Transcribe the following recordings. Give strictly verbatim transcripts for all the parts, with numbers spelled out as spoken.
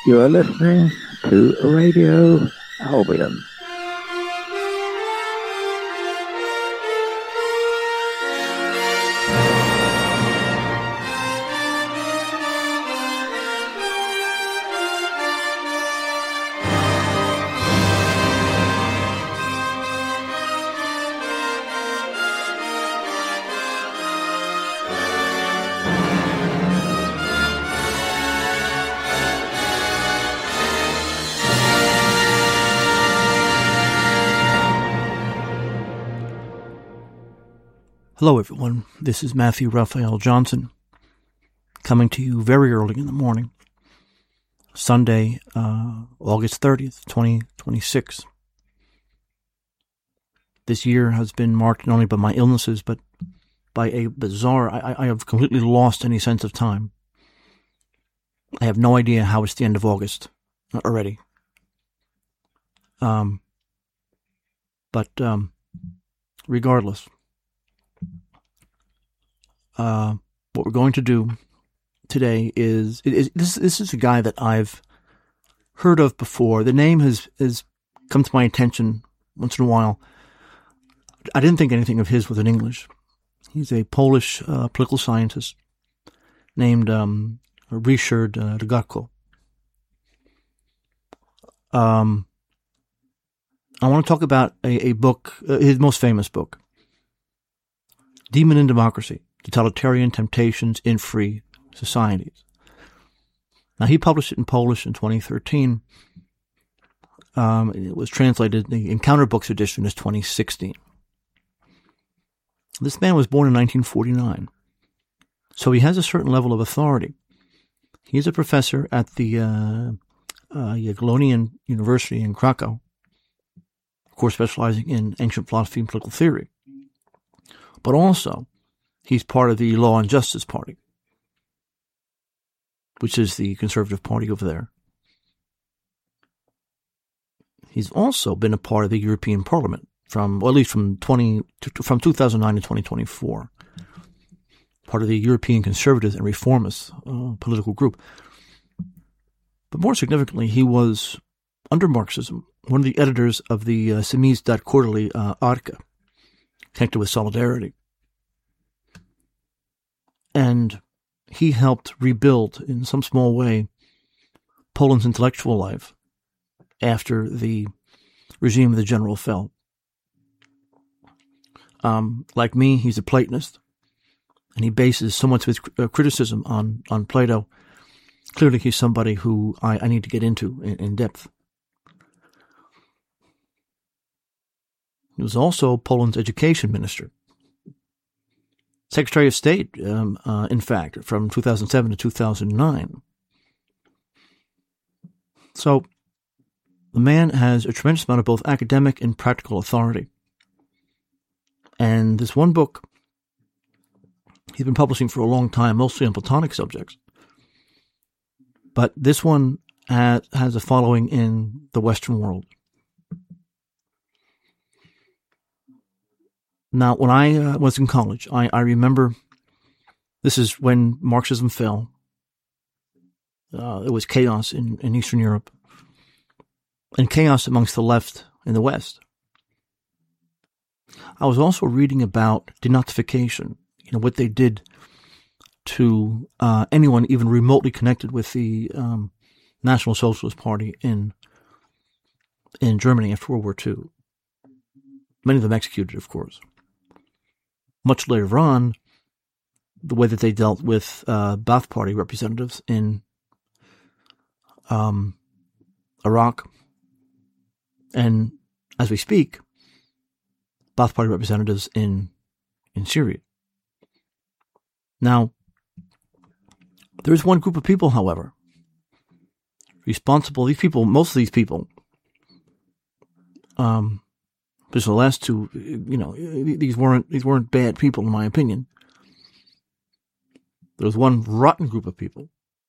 You are listening to Radio Albion. Hello everyone, this is Matthew Raphael Johnson, coming to you very early in the morning, Sunday, uh, August thirtieth, twenty twenty-six. This year has been marked not only by my illnesses, but by a bizarre, I, I have completely lost any sense of time. I have no idea how it's the end of August already. Um, but um, regardless, Uh, what we're going to do today is, is this. This is a guy that I've heard of before. The name has has come to my attention once in a while. I didn't think anything of his was in English. He's a Polish uh, political scientist named um, Ryszard uh, Długoszko. Um, I want to talk about a, a book, uh, his most famous book, Demon in Democracy: Totalitarian Temptations in Free Societies. Now, he published it in Polish in twenty thirteen. Um, it was translated, the Encounter Books edition is twenty sixteen. This man was born in nineteen forty-nine, so he has a certain level of authority. He is a professor at the uh, uh, Jagiellonian University in Krakow, of course specializing in ancient philosophy and political theory. But also, he's part of the Law and Justice Party, which is the conservative party over there. He's also been a part of the European Parliament from, well, at least from twenty from two thousand nine to twenty twenty-four. Part of the European Conservatives and Reformists uh, political group. But more significantly, he was, under Marxism, one of the editors of the uh, Samizdat quarterly uh, Arka, connected with Solidarity. And he helped rebuild, in some small way, Poland's intellectual life after the regime of the general fell. Um, like me, he's a Platonist, and he bases so much of his uh, criticism on, on Plato. Clearly, he's somebody who I, I need to get into in, in depth. He was also Poland's education minister. Secretary of State, um, uh, in fact, from two thousand seven to two thousand nine. So, the man has a tremendous amount of both academic and practical authority. And this one book he's been publishing for a long time, mostly on Platonic subjects. But this one has, has a following in the Western world. Now, when I uh, was in college, I, I remember this is when Marxism fell. Uh, it was chaos in, in Eastern Europe and chaos amongst the left in the West. I was also reading about denazification, you know, what they did to uh, anyone even remotely connected with the um, National Socialist Party in in Germany after World War Two. Many of them executed, of course. Much later on, the way that they dealt with uh, Ba'ath Party representatives in um, Iraq, and as we speak, Ba'ath Party representatives in in Syria. Now, there is one group of people, however, responsible. These people, most of these people, um, because the last two, you know, these weren't these weren't bad people, in my opinion. There was one rotten group of people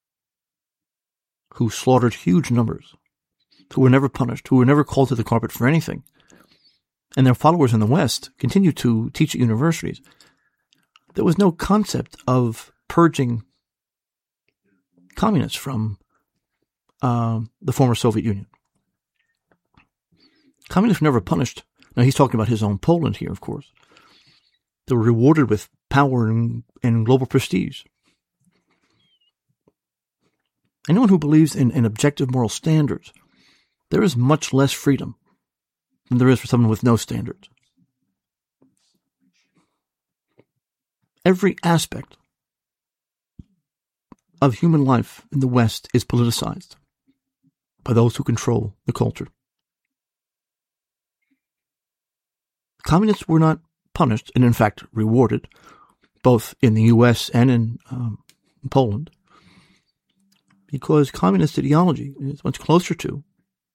who slaughtered huge numbers, who were never punished, who were never called to the carpet for anything. And their followers in the West continue to teach at universities. There was no concept of purging communists from uh, the former Soviet Union. Communists were never punished. Now, he's talking about his own Poland here, of course. They were rewarded with power and, and global prestige. Anyone who believes in, in objective moral standards, there is much less freedom than there is for someone with no standards. Every aspect of human life in the West is politicized by those who control the culture. Communists were not punished, and in fact rewarded, both in the U S and in um, Poland, because communist ideology is much closer to,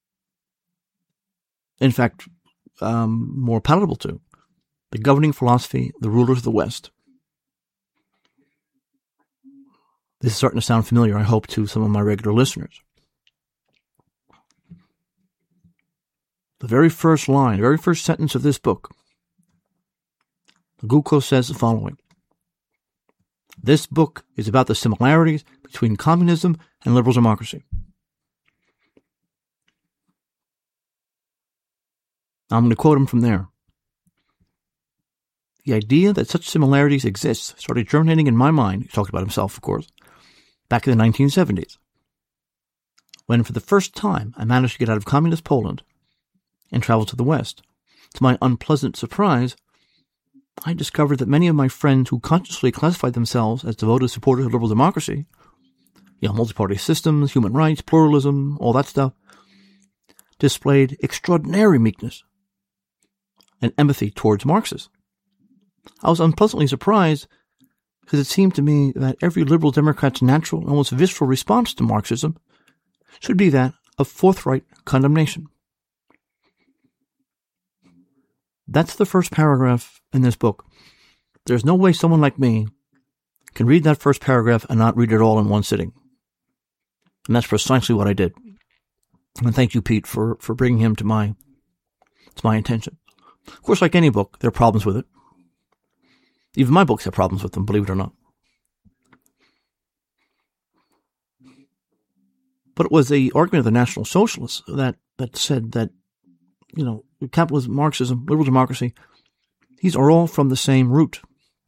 in fact, um, more palatable to, the governing philosophy, the rulers of the West. This is starting to sound familiar, I hope, to some of my regular listeners. The very first line, the very first sentence of this book, Gulko says the following: this book is about the similarities between communism and liberal democracy. I'm going to quote him from there. The idea that such similarities exist started germinating in my mind, he talked about himself, of course, back in the nineteen seventies, when for the first time I managed to get out of communist Poland and travel to the West. To my unpleasant surprise, I discovered that many of my friends who consciously classified themselves as devoted supporters of liberal democracy, you know, multi-party systems, human rights, pluralism, all that stuff, displayed extraordinary meekness and empathy towards Marxists. I was unpleasantly surprised because it seemed to me that every liberal Democrat's natural and almost visceral response to Marxism should be that of forthright condemnation. That's the first paragraph in this book. There's no way someone like me can read that first paragraph and not read it all in one sitting. And that's precisely what I did. And thank you, Pete, for, for bringing him to my, to my attention. Of course, like any book, there are problems with it. Even my books have problems with them, believe it or not. But it was the argument of the National Socialists that, that said that, you know, capitalism, Marxism, liberal democracy, these are all from the same root.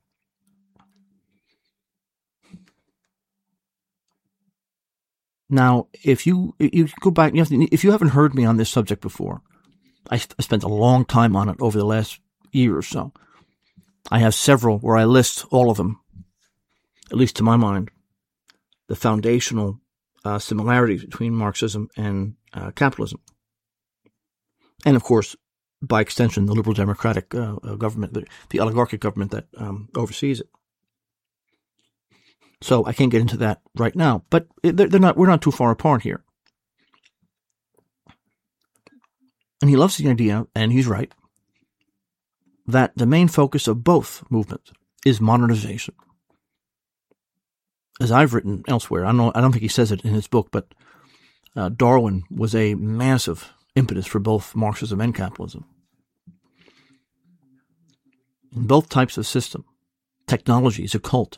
Now, if you you go back, you have to, if you haven't heard me on this subject before, I, I spent a long time on it over the last year or so. I have several where I list all of them, at least to my mind, the foundational uh, similarities between Marxism and uh, capitalism. And, of course, by extension, the liberal democratic uh, uh, government, the, the oligarchic government that um, oversees it. So I can't get into that right now, but they're, they're not. We're not too far apart here. And he loves the idea, and he's right, that the main focus of both movements is modernization. As I've written elsewhere, I don't know, I don't think he says it in his book, but uh, Darwin was a massive impetus for both Marxism and capitalism. In both types of system, technology is a cult.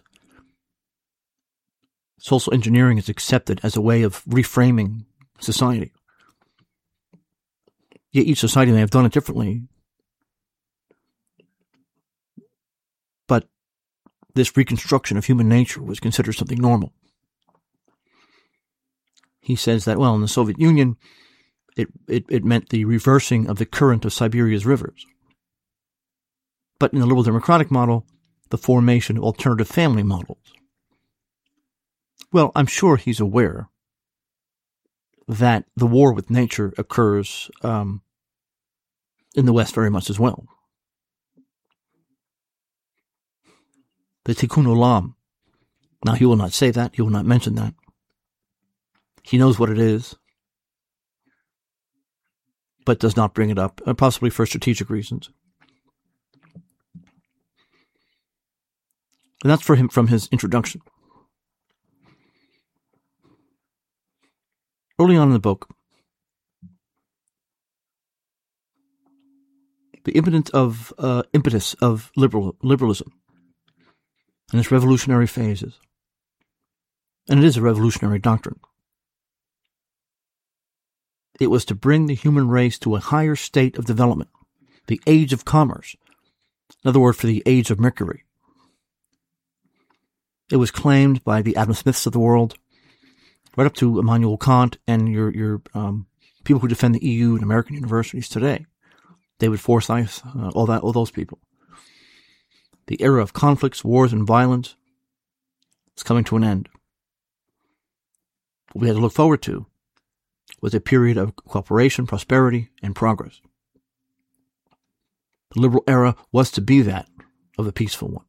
Social engineering is accepted as a way of reframing society. Yet each society may have done it differently. But this reconstruction of human nature was considered something normal. He says that, well, in the Soviet Union, It, it it meant the reversing of the current of Siberia's rivers. But in the liberal democratic model, the formation of alternative family models. Well, I'm sure he's aware that the war with nature occurs um, in the West very much as well. The Tikkun Olam. Now, he will not say that. He will not mention that. He knows what it is, but does not bring it up, possibly for strategic reasons. And that's for him from his introduction. Early on in the book, the impetus of uh, impetus of liberal liberalism and its revolutionary phases, and it is a revolutionary doctrine. it was to bring the human race to a higher state of development, the age of commerce. Another word for the age of Mercury. It was claimed by the Adam Smiths of the world, right up to Immanuel Kant and your your um, people who defend the E U and American universities today. David Forsyth, uh, all that, all those people. The era of conflicts, wars, and violence is coming to an end. What we had to look forward to was a period of cooperation, prosperity, and progress. The liberal era was to be that of a peaceful one.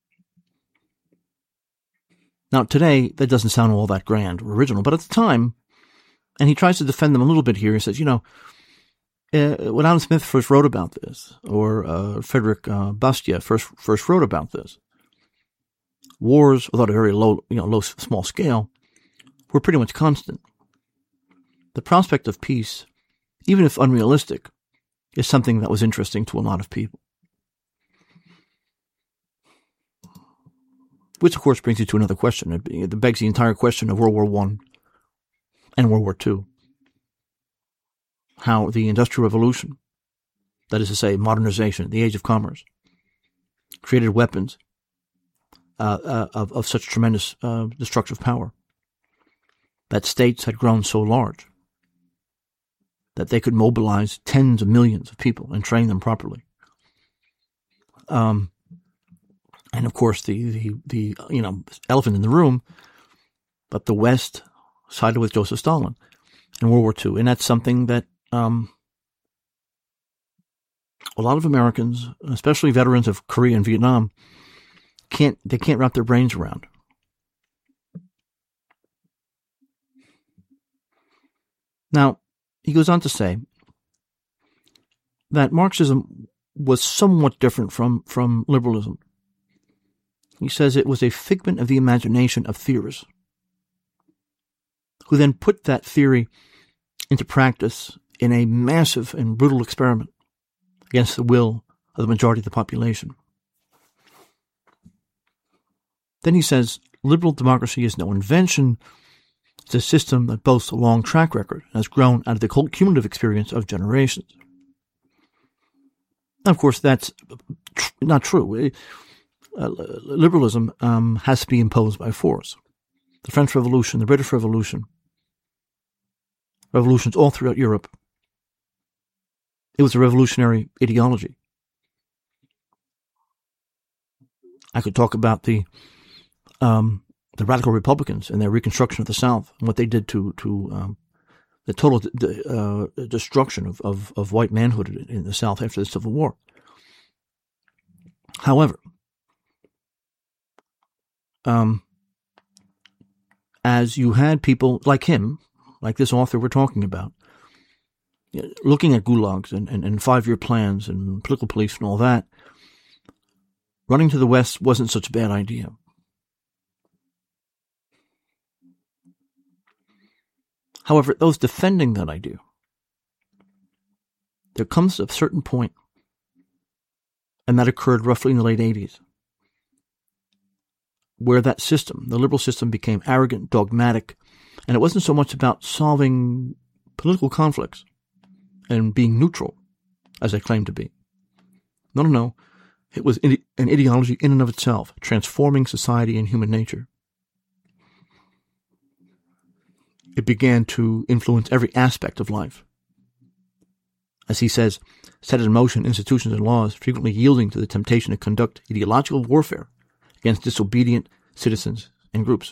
Now, today, that doesn't sound all that grand or original, but at the time, and he tries to defend them a little bit here, he says, you know, uh, when Adam Smith first wrote about this, or uh, Frederick uh, Bastiat first first wrote about this, wars, although at a very low, you know, low, small scale, were pretty much constant. The prospect of peace, even if unrealistic, is something that was interesting to a lot of people. Which, of course, brings you to another question. It begs the entire question of World War One and World War Two. How the Industrial Revolution, that is to say, modernization, the age of commerce, created weapons uh, uh, of, of such tremendous uh, destructive power that states had grown so large that they could mobilize tens of millions of people and train them properly. Um, and of course, the, the, the, you know, elephant in the room, but the West sided with Joseph Stalin in World War Two. And that's something that, um, a lot of Americans, especially veterans of Korea and Vietnam, can't, they can't wrap their brains around. Now, he goes on to say that Marxism was somewhat different from, from liberalism. He says it was a figment of the imagination of theorists, who then put that theory into practice in a massive and brutal experiment against the will of the majority of the population. Then he says, liberal democracy is no invention. It's a system that boasts a long track record and has grown out of the cumulative experience of generations. Now, of course, that's tr- not true. Uh, liberalism um, has to be imposed by force. The French Revolution, the British Revolution, revolutions all throughout Europe, it was a revolutionary ideology. I could talk about the um, the radical Republicans and their reconstruction of the South and what they did to to um, the total d- uh, destruction of, of, of white manhood in the South after the Civil War. However, um, as you had people like him, like this author we're talking about, looking at gulags and, and, and five-year plans and political police and all that, running to the West wasn't such a bad idea. However, those defending that idea, there comes a certain point, and that occurred roughly in the late eighties, where that system, the liberal system, became arrogant, dogmatic, and it wasn't so much about solving political conflicts and being neutral, as they claimed to be. No, no, no. It was an ideology in and of itself, transforming society and human nature. It began to influence every aspect of life. As he says, set in motion institutions and laws, frequently yielding to the temptation to conduct ideological warfare against disobedient citizens and groups.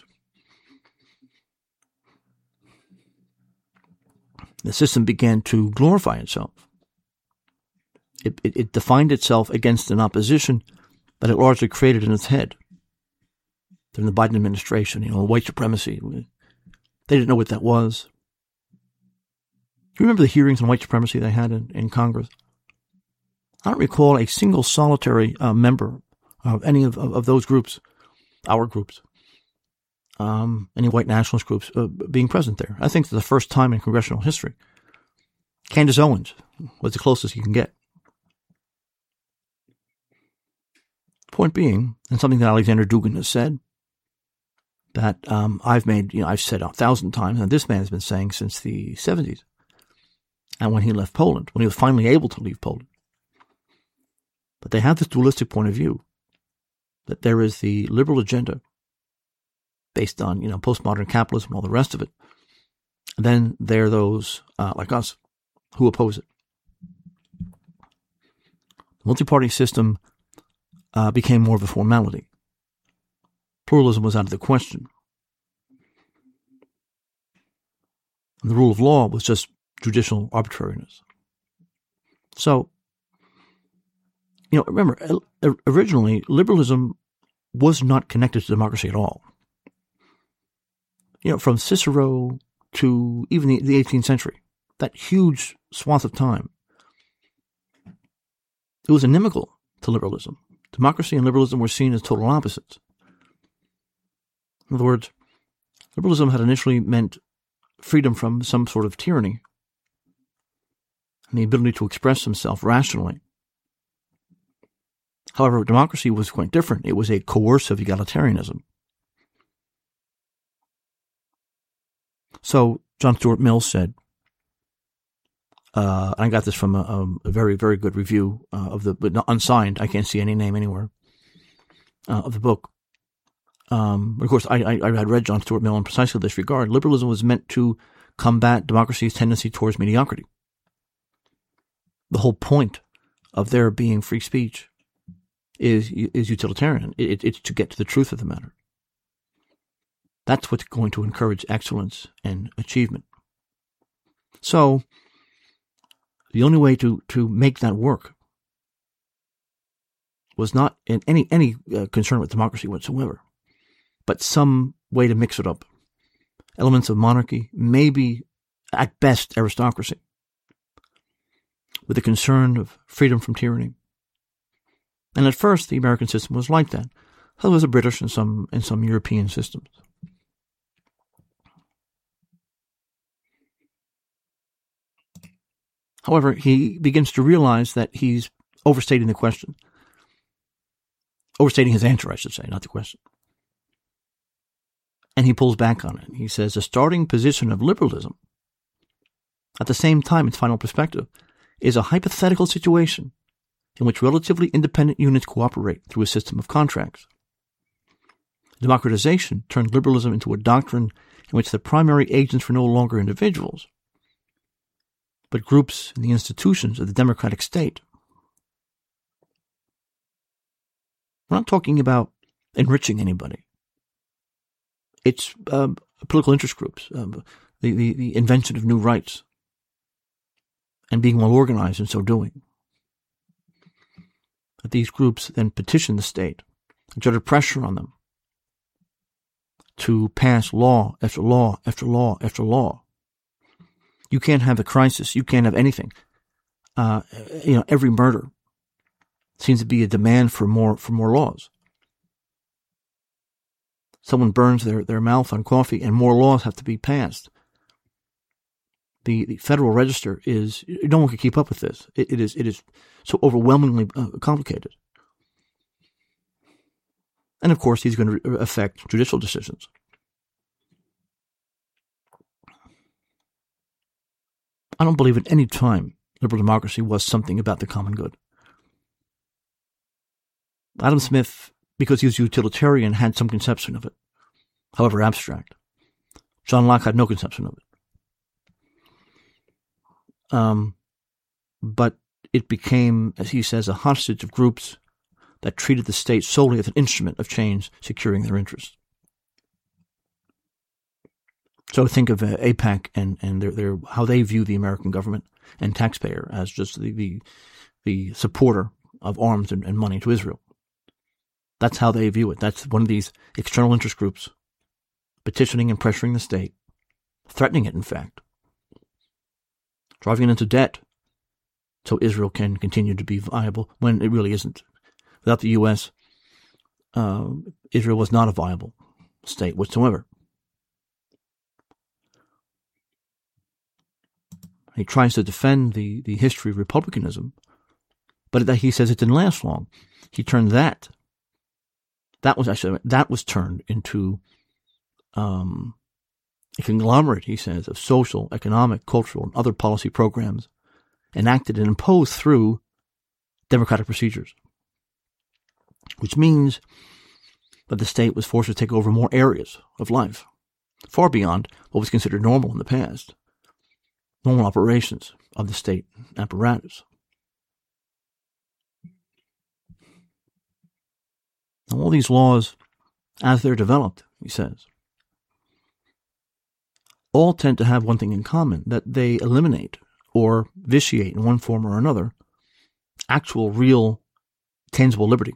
The system began to glorify itself. It, it, it defined itself against an opposition that it largely created in its head. During the Biden administration, you know, white supremacy, they didn't know what that was. Do you remember the hearings on white supremacy they had in, in Congress? I don't recall a single solitary uh, member of any of, of, of those groups, our groups, um, any white nationalist groups, uh, being present there. I think for the first time in congressional history. Candace Owens was the closest you can get. Point being, and something that Alexander Dugin has said, that um, I've made, you know, I've said a thousand times, and this man has been saying since the seventies, and when he left Poland, when he was finally able to leave Poland. But they have this dualistic point of view that there is the liberal agenda based on, you know, postmodern capitalism and all the rest of it. And then there are those uh, like us who oppose it. The multi-party system uh, became more of a formality. Pluralism was out of the question. And the rule of law was just judicial arbitrariness. So, you know, remember, originally, liberalism was not connected to democracy at all. You know, from Cicero to even the, the eighteenth century, that huge swath of time, it was inimical to liberalism. Democracy and liberalism were seen as total opposites. In other words, liberalism had initially meant freedom from some sort of tyranny and the ability to express himself rationally. However, democracy was quite different. It was a coercive egalitarianism. So John Stuart Mill said, uh, I got this from a, a very, very good review uh, of the, but not unsigned, I can't see any name anywhere, uh, of the book. Um, of course, I, I, I had read John Stuart Mill in precisely this regard. Liberalism was meant to combat democracy's tendency towards mediocrity. The whole point of there being free speech is is utilitarian. It, it's to get to the truth of the matter. That's what's going to encourage excellence and achievement. So, the only way to, to make that work was not in any any uh, concern with democracy whatsoever, but some way to mix it up. Elements of monarchy, maybe at best aristocracy, with the concern of freedom from tyranny. And at first, the American system was like that. So was the British and some and some European systems. However, he begins to realize that he's overstating the question. Overstating his answer, I should say, not the question. And he pulls back on it. He says, the starting position of liberalism, at the same time its final perspective, is a hypothetical situation in which relatively independent units cooperate through a system of contracts. Democratization turned liberalism into a doctrine in which the primary agents were no longer individuals, but groups in the institutions of the democratic state. We're not talking about enriching anybody. It's um, political interest groups, um, the, the, the invention of new rights, and being well organized in so doing. That these groups then petition the state, exerted pressure on them to pass law after law after law after law. You can't have a crisis. You can't have anything. Uh, you know, every murder seems to be a demand for more for more laws. Someone burns their, their mouth on coffee, and more laws have to be passed. The the Federal Register is no one can keep up with this. It, it is it is so overwhelmingly uh, complicated. And of course, he's going to affect judicial decisions. I don't believe at any time liberal democracy was something about the common good. Adam Smith, because he was utilitarian, had some conception of it, however abstract. John Locke had no conception of it. Um, but it became, as he says, a hostage of groups that treated the state solely as an instrument of change, securing their interests. So think of uh, AIPAC and, and their, their, how they view the American government and taxpayer as just the, the, the supporter of arms and, and money to Israel. That's how they view it. That's one of these external interest groups petitioning and pressuring the state, threatening it, in fact, driving it into debt so Israel can continue to be viable when it really isn't. Without the U S, uh, Israel was not a viable state whatsoever. He tries to defend the, the history of republicanism, but he says it didn't last long. He turned that, that was actually, that was turned into um, a conglomerate, he says, of social, economic, cultural, and other policy programs enacted and imposed through democratic procedures, which means that the state was forced to take over more areas of life, far beyond what was considered normal in the past, normal operations of the state apparatus. Now, all these laws, as they're developed, he says, all tend to have one thing in common, that they eliminate or vitiate in one form or another actual, real, tangible liberty.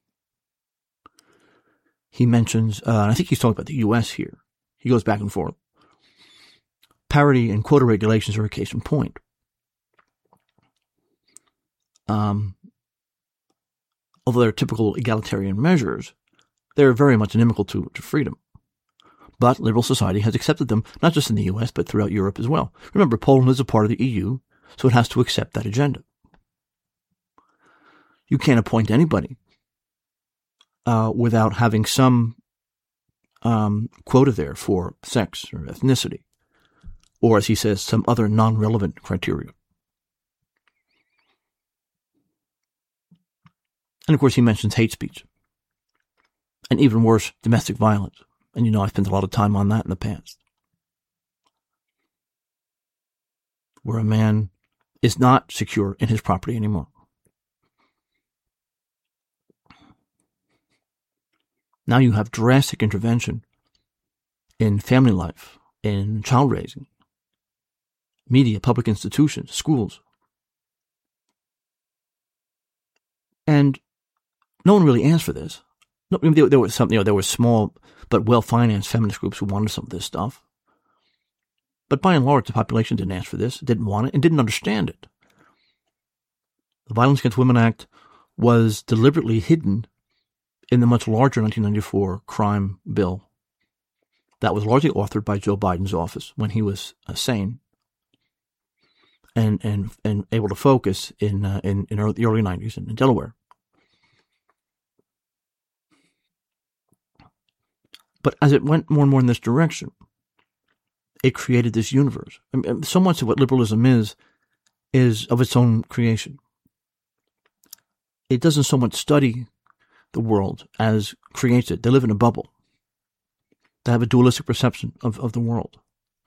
He mentions, uh, and I think he's talking about the U S here. He goes back and forth. Parity and quota regulations are a case in point. Um, although they're typical egalitarian measures, they're very much inimical to, to freedom. But liberal society has accepted them, not just in the U S, but throughout Europe as well. Remember, Poland is a part of the E U, so it has to accept that agenda. You can't appoint anybody uh, without having some um, quota there for sex or ethnicity, or, as he says, some other non-relevant criteria. And, of course, he mentions hate speech. And even worse, domestic violence. And you know, I've spent a lot of time on that in the past. Where a man is not secure in his property anymore. Now you have drastic intervention in family life, in child raising, media, public institutions, schools. And no one really asked for this. No, there, there was some, you know, there were small but well-financed feminist groups who wanted some of this stuff. But by and large, the population didn't ask for this, didn't want it, and didn't understand it. The Violence Against Women Act was deliberately hidden in the much larger nineteen ninety-four crime bill that was largely authored by Joe Biden's office when he was uh, sane and and and able to focus in uh, in, in early, the early nineties in, in Delaware. But as it went more and more in this direction, it created this universe. I mean, so much of what liberalism is, is of its own creation. It doesn't so much study the world as creates it. They live in a bubble. They have a dualistic perception of, of the world.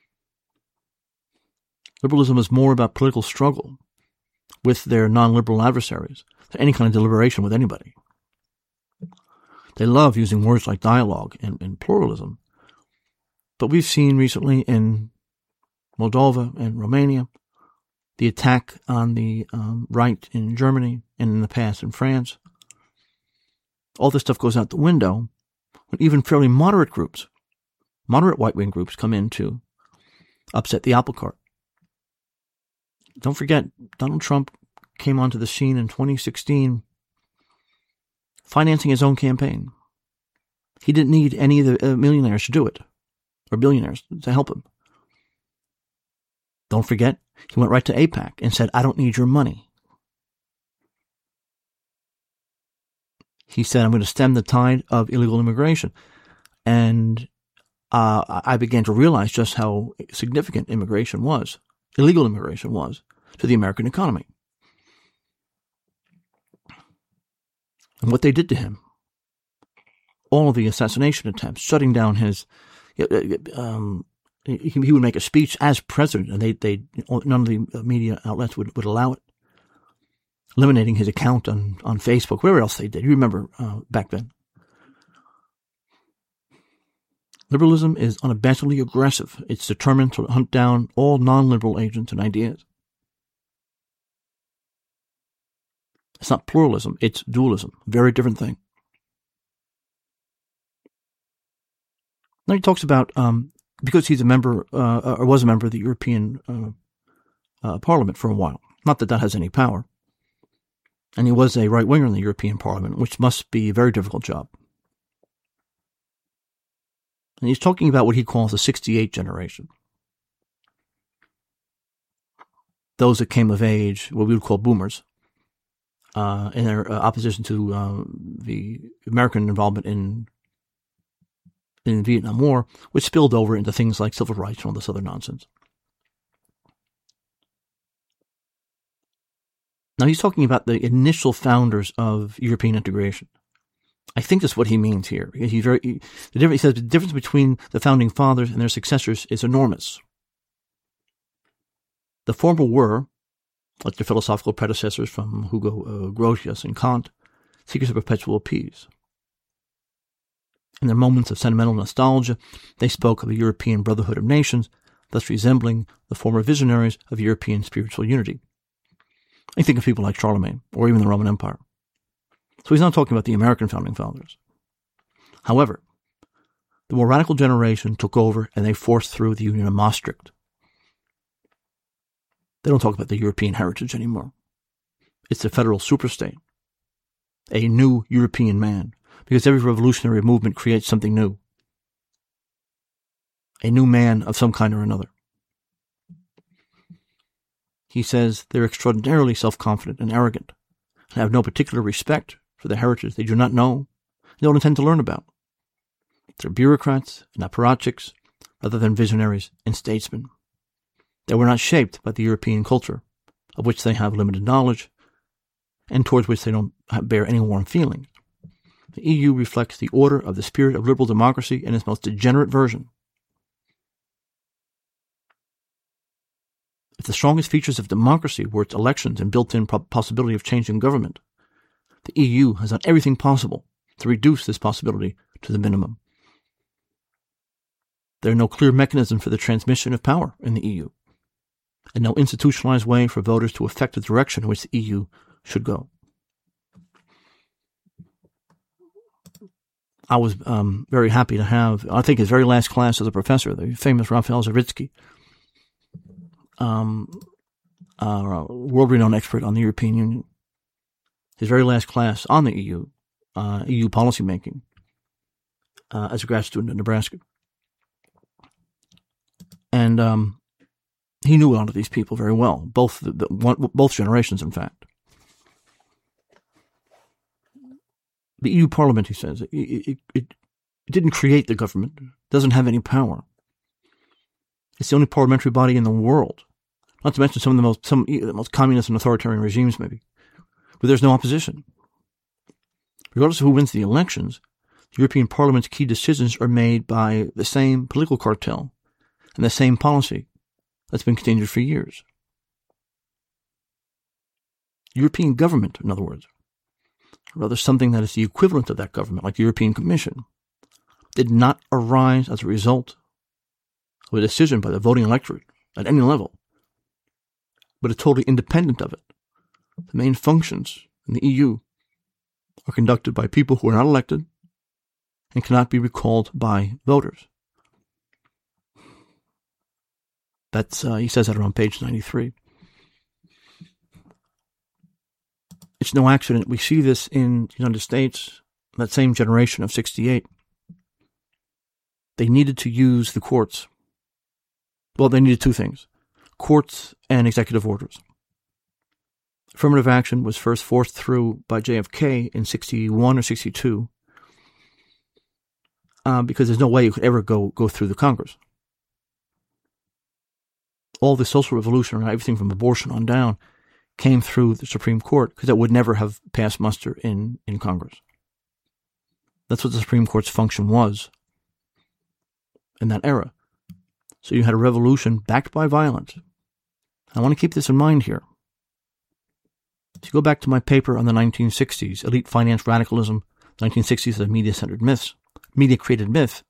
Liberalism is more about political struggle with their non-liberal adversaries than any kind of deliberation with anybody. They love using words like dialogue and, and pluralism. But we've seen recently in Moldova and Romania the attack on the um, right in Germany and in the past in France. All this stuff goes out the window when even fairly moderate groups, moderate right-wing groups, come in to upset the apple cart. Don't forget, Donald Trump came onto the scene in twenty sixteen financing his own campaign. He didn't need any of the uh, millionaires to do it, or billionaires to help him. Don't forget, he went right to AIPAC and said, I don't need your money. He said, I'm going to stem the tide of illegal immigration. And uh, I began to realize just how significant immigration was, illegal immigration was, to the American economy. And what they did to him, all of the assassination attempts, shutting down his, um, he, he would make a speech as president, and they, they, none of the media outlets would, would allow it, eliminating his account on, on Facebook, wherever else they did. You remember uh, back then. Liberalism is unabashedly aggressive. It's determined to hunt down all non-liberal agents and ideas. It's not pluralism, it's dualism. Very different thing. Now he talks about, um, because he's a member, uh, or was a member of the European uh, uh, Parliament for a while. Not that that has any power. And he was a right-winger in the European Parliament, which must be a very difficult job. And he's talking about what he calls the sixty-eight generation. Those that came of age, what we would call boomers, uh, in their uh, opposition to uh, the American involvement in in the Vietnam War, which spilled over into things like civil rights and all this other nonsense. Now, he's talking about the initial founders of European integration. I think that's what he means here. He, very, he, the difference, he says the difference between the founding fathers and their successors is enormous. The former were, like their philosophical predecessors from Hugo uh, Grotius and Kant, seekers of perpetual peace. In their moments of sentimental nostalgia, they spoke of a European brotherhood of nations, thus resembling the former visionaries of European spiritual unity. I think of people like Charlemagne, or even the Roman Empire. So he's not talking about the American founding fathers. However, the more radical generation took over and they forced through the Union of Maastricht. They don't talk about the European heritage anymore. It's a federal superstate, a new European man, because every revolutionary movement creates something new, a new man of some kind or another. He says they're extraordinarily self-confident and arrogant, and have no particular respect for the heritage they do not know, they don't intend to learn about. They're bureaucrats and apparatchiks rather than visionaries and statesmen. They were not shaped by the European culture, of which they have limited knowledge, and towards which they don't bear any warm feelings. The E U reflects the order of the spirit of liberal democracy in its most degenerate version. If the strongest features of democracy were its elections and built-in possibility of changing government, the E U has done everything possible to reduce this possibility to the minimum. There are no clear mechanism for the transmission of power in the E U, and no institutionalized way for voters to affect the direction in which the E U should go. I was um, very happy to have, I think his very last class as a professor, the famous Raphael Zawadzki, um, a world-renowned expert on the European Union. His very last class on the E U, uh, E U policymaking, uh, as a grad student in Nebraska. And um, he knew a lot of these people very well, both the, the, one, both generations, in fact. The E U Parliament, he says, it, it, it didn't create the government, doesn't have any power. It's the only parliamentary body in the world, not to mention some of the most some the most communist and authoritarian regimes, maybe, where there's no opposition. Regardless of who wins the elections, the European Parliament's key decisions are made by the same political cartel and the same policy that's been continued for years. European government, in other words, or rather something that is the equivalent of that government, like the European Commission, did not arise as a result of a decision by the voting electorate at any level, but is totally independent of it. The main functions in the E U are conducted by people who are not elected and cannot be recalled by voters. That's uh, he says that around page ninety-three. It's no accident. We see this in the United States, that same generation of sixty-eight. They needed to use the courts. Well, they needed two things, courts and executive orders. Affirmative action was first forced through by J F K in sixty-one or sixty-two uh, because there's no way you could ever go, go through the Congress. All the social revolution, or everything from abortion on down, came through the Supreme Court because it would never have passed muster in, in Congress. That's what the Supreme Court's function was in that era. So you had a revolution backed by violence. I want to keep this in mind here. If you go back to my paper on the nineteen sixties, Elite Finance Radicalism, nineteen sixties as Media-Centered Myths, Media-Created Myth,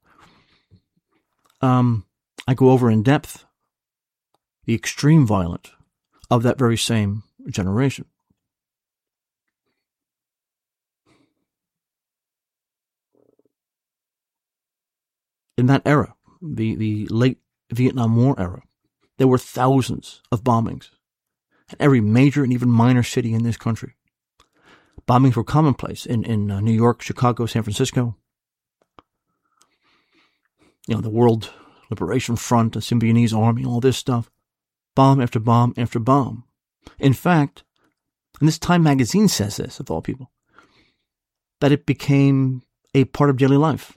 um, I go over in depth the extreme violence of that very same generation. In that era, the, the late Vietnam War era, there were thousands of bombings in every major and even minor city in this country. Bombings were commonplace in, in uh, New York, Chicago, San Francisco. You know, the World Liberation Front, the Symbionese Army, all this stuff. Bomb after bomb after bomb. In fact, and this Time magazine says this, of all people, that it became a part of daily life.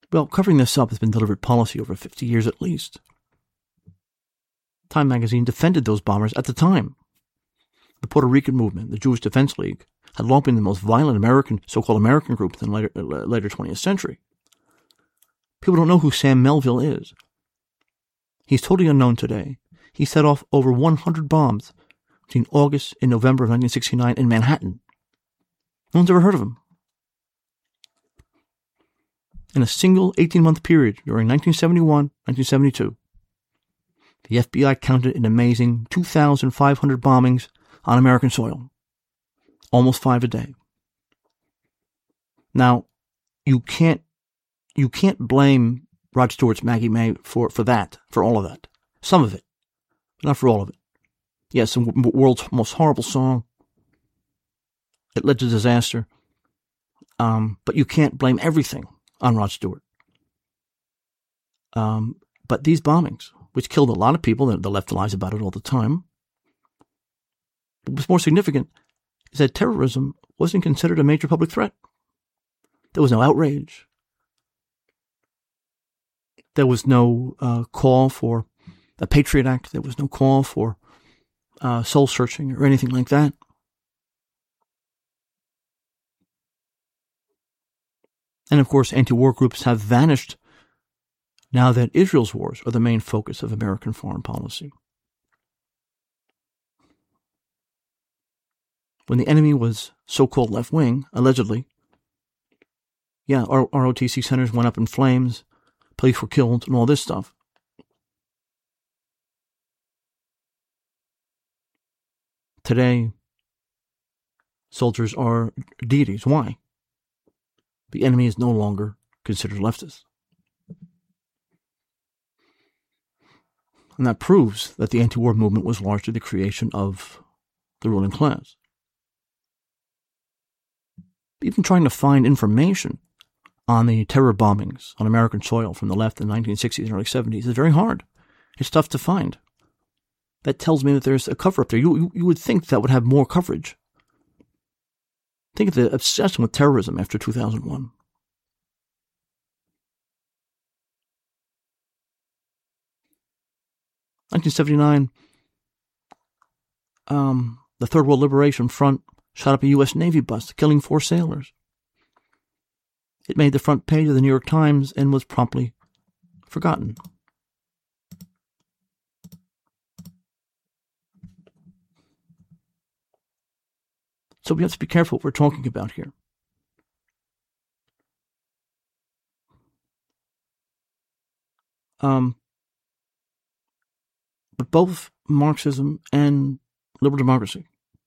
Well, covering this up has been deliberate policy over fifty years at least. Time magazine defended those bombers at the time. The Puerto Rican movement, the Jewish Defense League, had long been the most violent American, so-called American group in the later, later twentieth century. People don't know who Sam Melville is. He's totally unknown today. He set off over one hundred bombs between August and November of nineteen sixty-nine in Manhattan. No one's ever heard of him. In a single eighteen-month period during nineteen seventy-one, nineteen seventy-two, the F B I counted an amazing two thousand five hundred bombings on American soil. Almost five a day. Now, you can't you can't blame Rod Stewart's Maggie May for, for that, for all of that. Some of it, but not for all of it. Yes, the world's most horrible song. It led to disaster. Um, but you can't blame everything on Rod Stewart. Um, but these bombings, which killed a lot of people, the left lies about it all the time. What's more significant is that terrorism wasn't considered a major public threat. There was no outrage. There was no uh, call for a Patriot Act. There was no call for uh, soul searching or anything like that. And of course, anti-war groups have vanished now that Israel's wars are the main focus of American foreign policy. When the enemy was so-called left-wing, allegedly, yeah, R O T C centers went up in flames, police were killed, and all this stuff. Today, soldiers are deities. Why? The enemy is no longer considered leftist. And that proves that the anti-war movement was largely the creation of the ruling class. Even trying to find information on the terror bombings on American soil from the left in the nineteen sixties and early seventies is very hard. It's tough to find. That tells me that there's a cover-up there. You, you, you would think that would have more coverage. Think of the obsession with terrorism after two thousand one. nineteen seventy-nine, um, the Third World Liberation Front shot up a U S Navy bus, killing four sailors. It made the front page of the New York Times and was promptly forgotten. So we have to be careful what we're talking about here. Um, but both Marxism and liberal democracy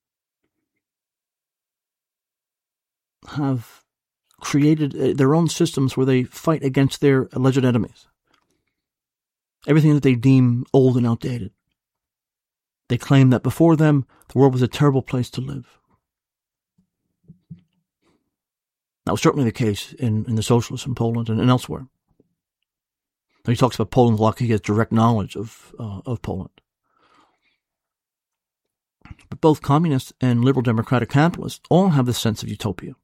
have created their own systems where they fight against their alleged enemies. Everything that they deem old and outdated. They claim that before them, the world was a terrible place to live. That was certainly the case in, in the socialists in Poland and, and elsewhere. Now he talks about Poland's lucky he has direct knowledge of uh, of Poland. But both communists and liberal democratic capitalists all have this sense of utopia.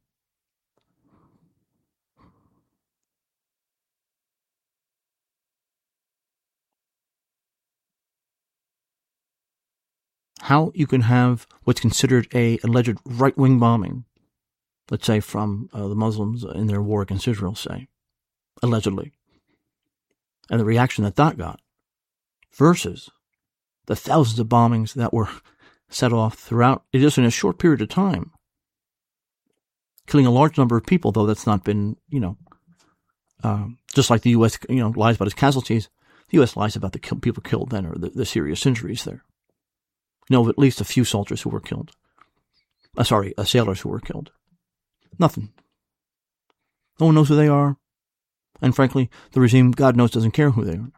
How you can have what's considered a alleged right-wing bombing, let's say from uh, the Muslims in their war against Israel, say, allegedly, and the reaction that that got, versus the thousands of bombings that were set off throughout, just in a short period of time, killing a large number of people, though that's not been, you know, um, just like the U S, you know, lies about its casualties, the U S lies about the kill, people killed then or the, the serious injuries there. You know of at least a few soldiers who were killed. Uh, sorry, uh, sailors who were killed. Nothing. No one knows who they are. And frankly, the regime, God knows, doesn't care who they are.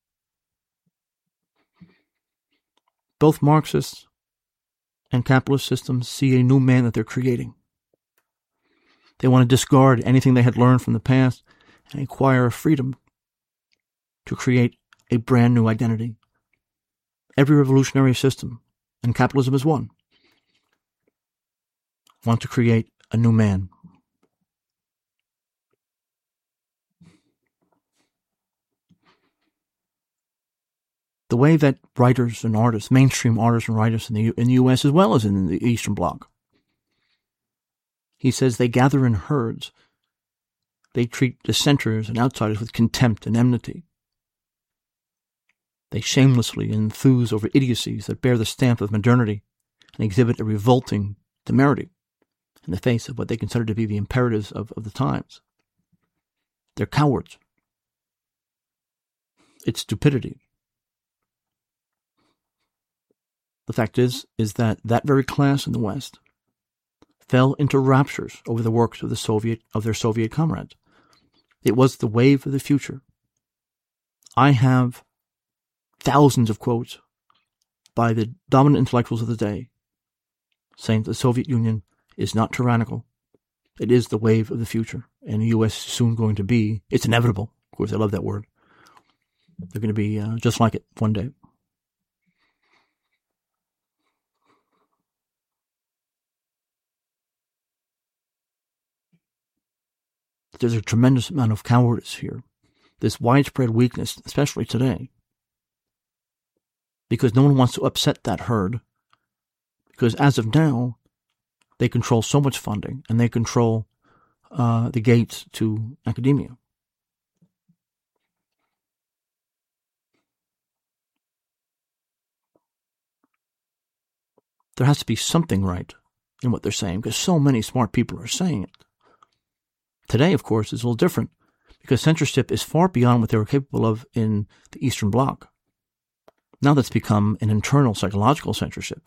Both Marxists and capitalist systems see a new man that they're creating. They want to discard anything they had learned from the past and acquire a freedom to create a brand new identity. Every revolutionary system, and capitalism is one, want to create a new man. the way that writers and artists, mainstream artists and writers in the, in the U S as well as in the Eastern Bloc, he says they gather in herds. They treat dissenters and outsiders with contempt and enmity. They shamelessly enthuse over idiocies that bear the stamp of modernity and exhibit a revolting temerity in the face of what they consider to be the imperatives of, of the times. They're cowards. It's stupidity. The fact is, is that that very class in the West fell into raptures over the works of the Soviet, of their Soviet comrades. It was the wave of the future. I have thousands of quotes by the dominant intellectuals of the day saying that the Soviet Union is not tyrannical. It is the wave of the future, and the U S is soon going to be, it's inevitable. Of course, I love that word. They're going to be uh, just like it one day. There's a tremendous amount of cowardice here. This widespread weakness, especially today, because no one wants to upset that herd, because as of now, they control so much funding, and they control uh, the gates to academia. There has to be something right in what they're saying, because so many smart people are saying it. Today, of course, is a little different, because censorship is far beyond what they were capable of in the Eastern Bloc. Now that's become an internal psychological censorship.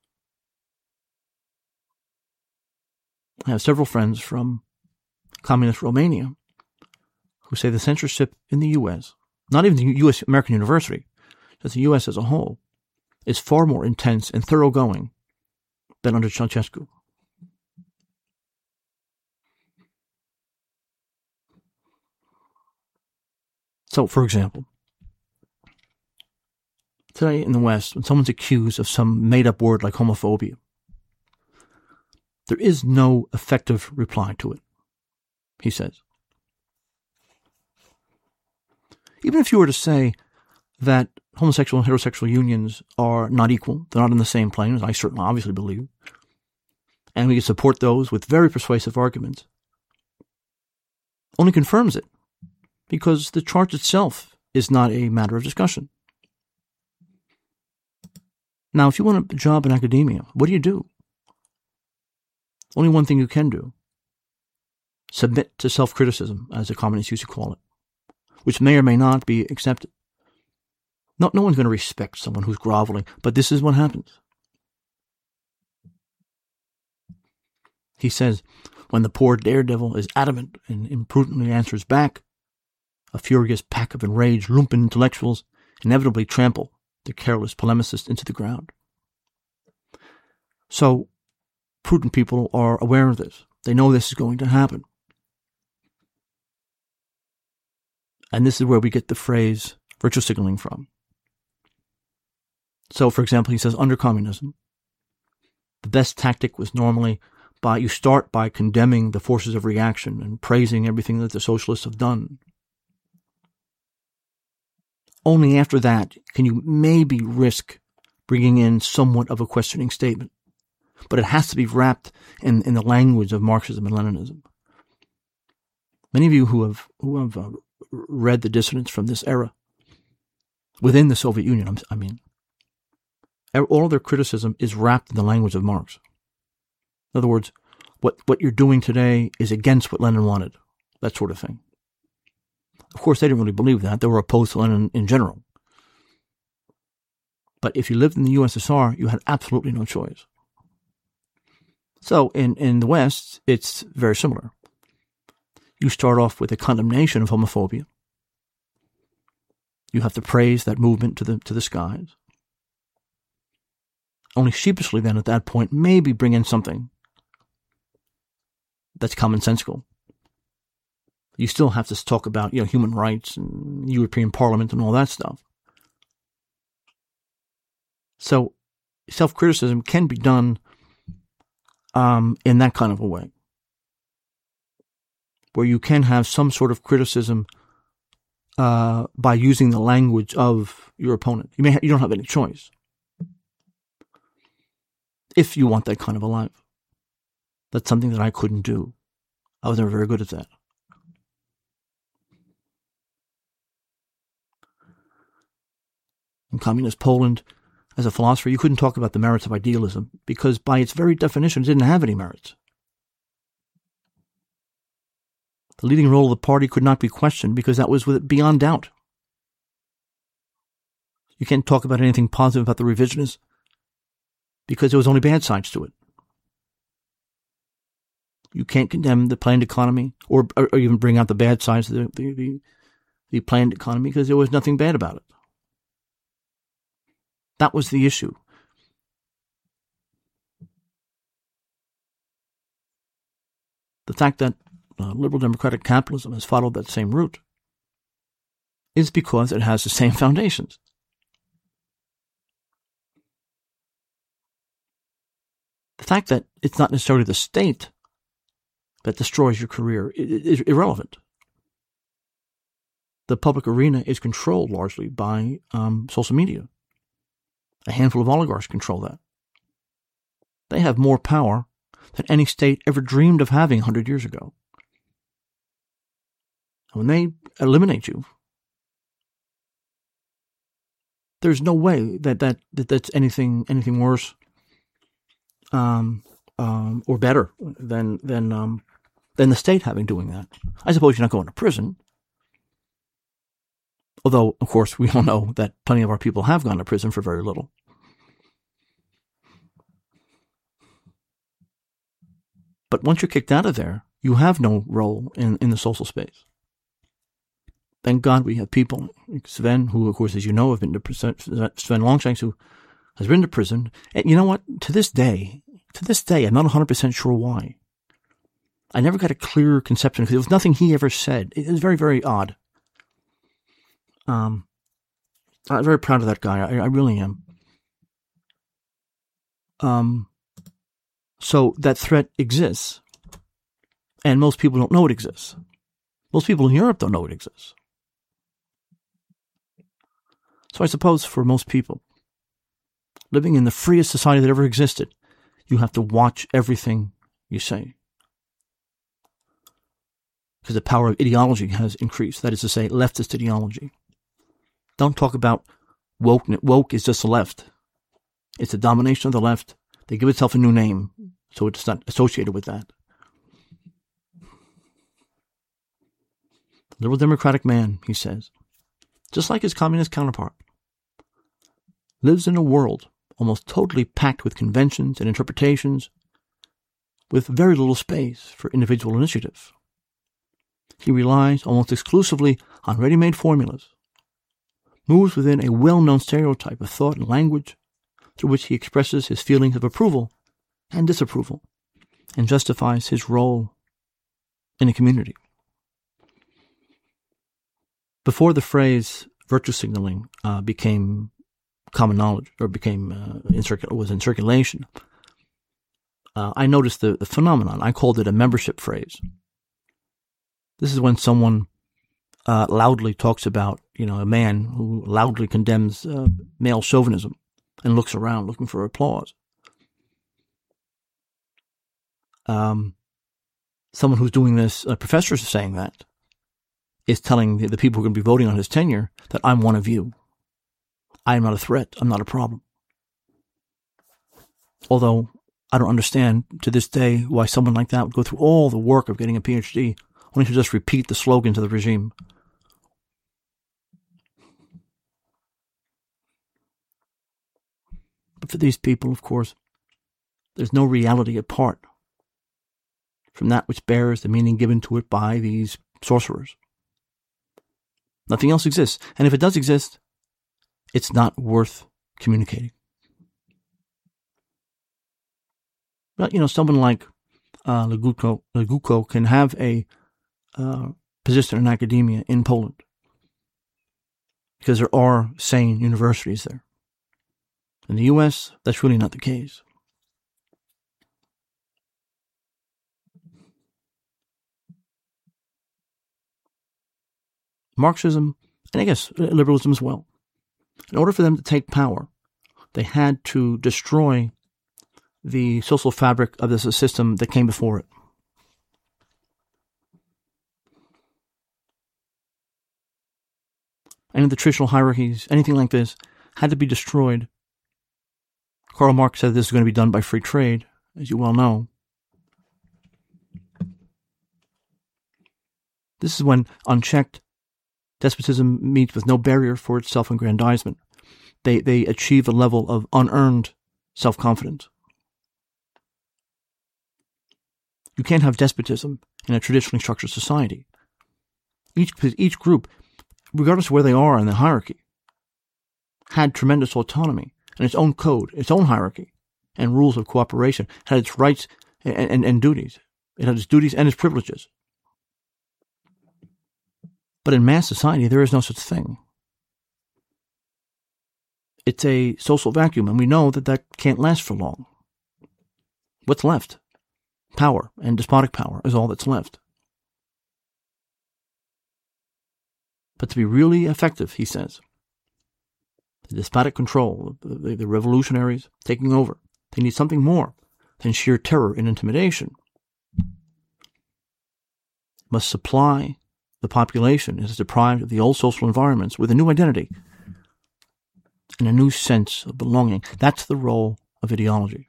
I have several friends from communist Romania who say the censorship in the U S, not even the U S American University, just the U S as a whole, is far more intense and thoroughgoing than under Ceausescu. So, for example, today in the West, when someone's accused of some made-up word like homophobia, there is no effective reply to it, he says. Even if you were to say that homosexual and heterosexual unions are not equal, they're not on the same plane, as I certainly obviously believe, and we can support those with very persuasive arguments, only confirms it, because the charge itself is not a matter of discussion. Now, if you want a job in academia, what do you do? Only one thing you can do. Submit to self-criticism, as the communists used to call it, which may or may not be accepted. No, no one's going to respect someone who's groveling, but this is what happens. He says, when the poor daredevil is adamant and imprudently answers back, a furious pack of enraged lumpen intellectuals inevitably trample the careless polemicist into the ground. So, prudent people are aware of this. They know this is going to happen. And this is where we get the phrase virtue signaling from. So, for example, he says, under communism, the best tactic was normally by, you start by condemning the forces of reaction and praising everything that the socialists have done. Only after that can you maybe risk bringing in somewhat of a questioning statement. But it has to be wrapped in, in the language of Marxism and Leninism. Many of you who have who have uh, read the dissidents from this era, within the Soviet Union, I mean, all of their criticism is wrapped in the language of Marx. In other words, what, what you're doing today is against what Lenin wanted, that sort of thing. Of course, they didn't really believe that. They were opposed to Lenin in general. But if you lived in the U S S R, you had absolutely no choice. So in, in the West, it's very similar. You start off with a condemnation of homophobia. You have to praise that movement to the to the skies. Only sheepishly then at that point, maybe bring in something that's commonsensical. You still have to talk about, you know, human rights and European Parliament and all that stuff. So self-criticism can be done um, in that kind of a way, where you can have some sort of criticism uh, by using the language of your opponent. You may ha- you don't have any choice if you want that kind of a life. That's something that I couldn't do. I was never very good at that. In communist Poland, as a philosopher, you couldn't talk about the merits of idealism because by its very definition, it didn't have any merits. The leading role of the party could not be questioned because that was beyond doubt. You can't talk about anything positive about the revisionists because there was only bad sides to it. You can't condemn the planned economy or, or, or even bring out the bad sides of the, the, the, the planned economy because there was nothing bad about it. That was the issue. The fact that uh, liberal democratic capitalism has followed that same route is because it has the same foundations. The fact that it's not necessarily the state that destroys your career is irrelevant. The public arena is controlled largely by um, social media. A handful of oligarchs control that. They have more power than any state ever dreamed of having one hundred years ago. When they eliminate you, there's no way that, that, that that's anything anything worse um, um, or better than than um, than the state having doing that. I suppose you're not going to prison. Although, of course, we all know that plenty of our people have gone to prison for very little. But once you're kicked out of there, you have no role in, in the social space. Thank God we have people like Sven, who, of course, as you know, have been to prison, Sven Longshanks, who has been to prison. And you know what? To this day, to this day, I'm not one hundred percent sure why. I never got a clear conception because there was nothing he ever said. It was very, very odd. Um, I'm very proud of that guy. I, I really am. Um, so that threat exists, and most people don't know it exists. Most people in Europe don't know it exists. So I suppose for most people, living in the freest society that ever existed, you have to watch everything you say. Because the power of ideology has increased. That is to say, leftist ideology. Don't talk about woke. Woke is just the left. It's the domination of the left. They give itself a new name, so it's not associated with that. The liberal democratic man, he says, just like his communist counterpart, lives in a world almost totally packed with conventions and interpretations, with very little space for individual initiative. He relies almost exclusively on ready-made formulas, moves within a well-known stereotype of thought and language through which he expresses his feelings of approval and disapproval and justifies his role in a community. Before the phrase virtue signaling uh, became common knowledge or became uh, in circul- was in circulation, uh, I noticed the, the phenomenon. I called it a membership phrase. This is when someone uh, loudly talks about, you know, a man who loudly condemns uh, male chauvinism and looks around looking for applause. Um, someone who's doing this, a professor is saying that, is telling the, the people who are going to be voting on his tenure that I'm one of you. I am not a threat. I'm not a problem. Although I don't understand to this day why someone like that would go through all the work of getting a P H D only to just repeat the slogans of the regime. But for these people, of course, there's no reality apart from that which bears the meaning given to it by these sorcerers. Nothing else exists. And if it does exist, it's not worth communicating. But, you know, someone like uh, Legutko, Legutko can have a uh, position in academia in Poland because there are sane universities there. In the U S, that's really not the case. Marxism and I guess liberalism as well. In order for them to take power, they had to destroy the social fabric of this system that came before it. Any of the traditional hierarchies, anything like this, had to be destroyed. Karl Marx said this is going to be done by free trade, as you well know. This is when unchecked despotism meets with no barrier for its self-aggrandizement. They, they achieve a level of unearned self-confidence. You can't have despotism in a traditionally structured society. Each, each group, regardless of where they are in the hierarchy, had tremendous autonomy and its own code, its own hierarchy, and rules of cooperation, had its rights and, and, and duties. It had its duties and its privileges. But in mass society, there is no such thing. It's a social vacuum, and we know that that can't last for long. What's left? Power, and despotic power is all that's left. But to be really effective, he says, the despotic control, the, the revolutionaries taking over, they need something more than sheer terror and intimidation. Must supply the population is deprived of the old social environments with a new identity and a new sense of belonging. That's the role of ideology.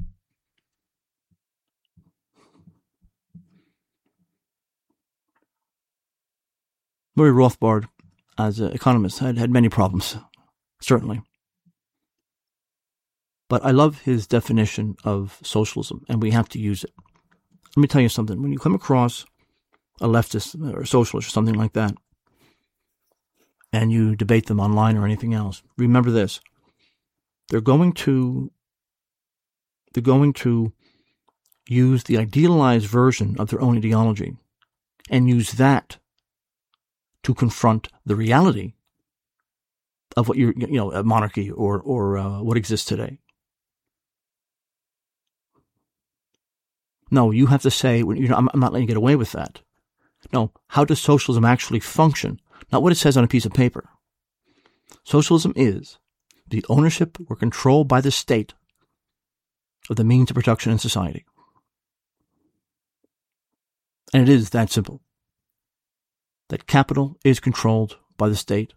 Murray Rothbard, as an economist, had, had many problems, certainly. But I love his definition of socialism, and we have to use it. Let me tell you something. When you come across a leftist or a socialist or something like that, and you debate them online or anything else, remember this. They're going to, they're going to use the idealized version of their own ideology and use that to confront the reality of what you're, you know, a monarchy or, or uh, what exists today. No, you have to say, you know, I'm, I'm not letting you get away with that. No, how does socialism actually function? Not what it says on a piece of paper. Socialism is the ownership or control by the state of the means of production in society. And it is that simple. That capital is controlled by the state.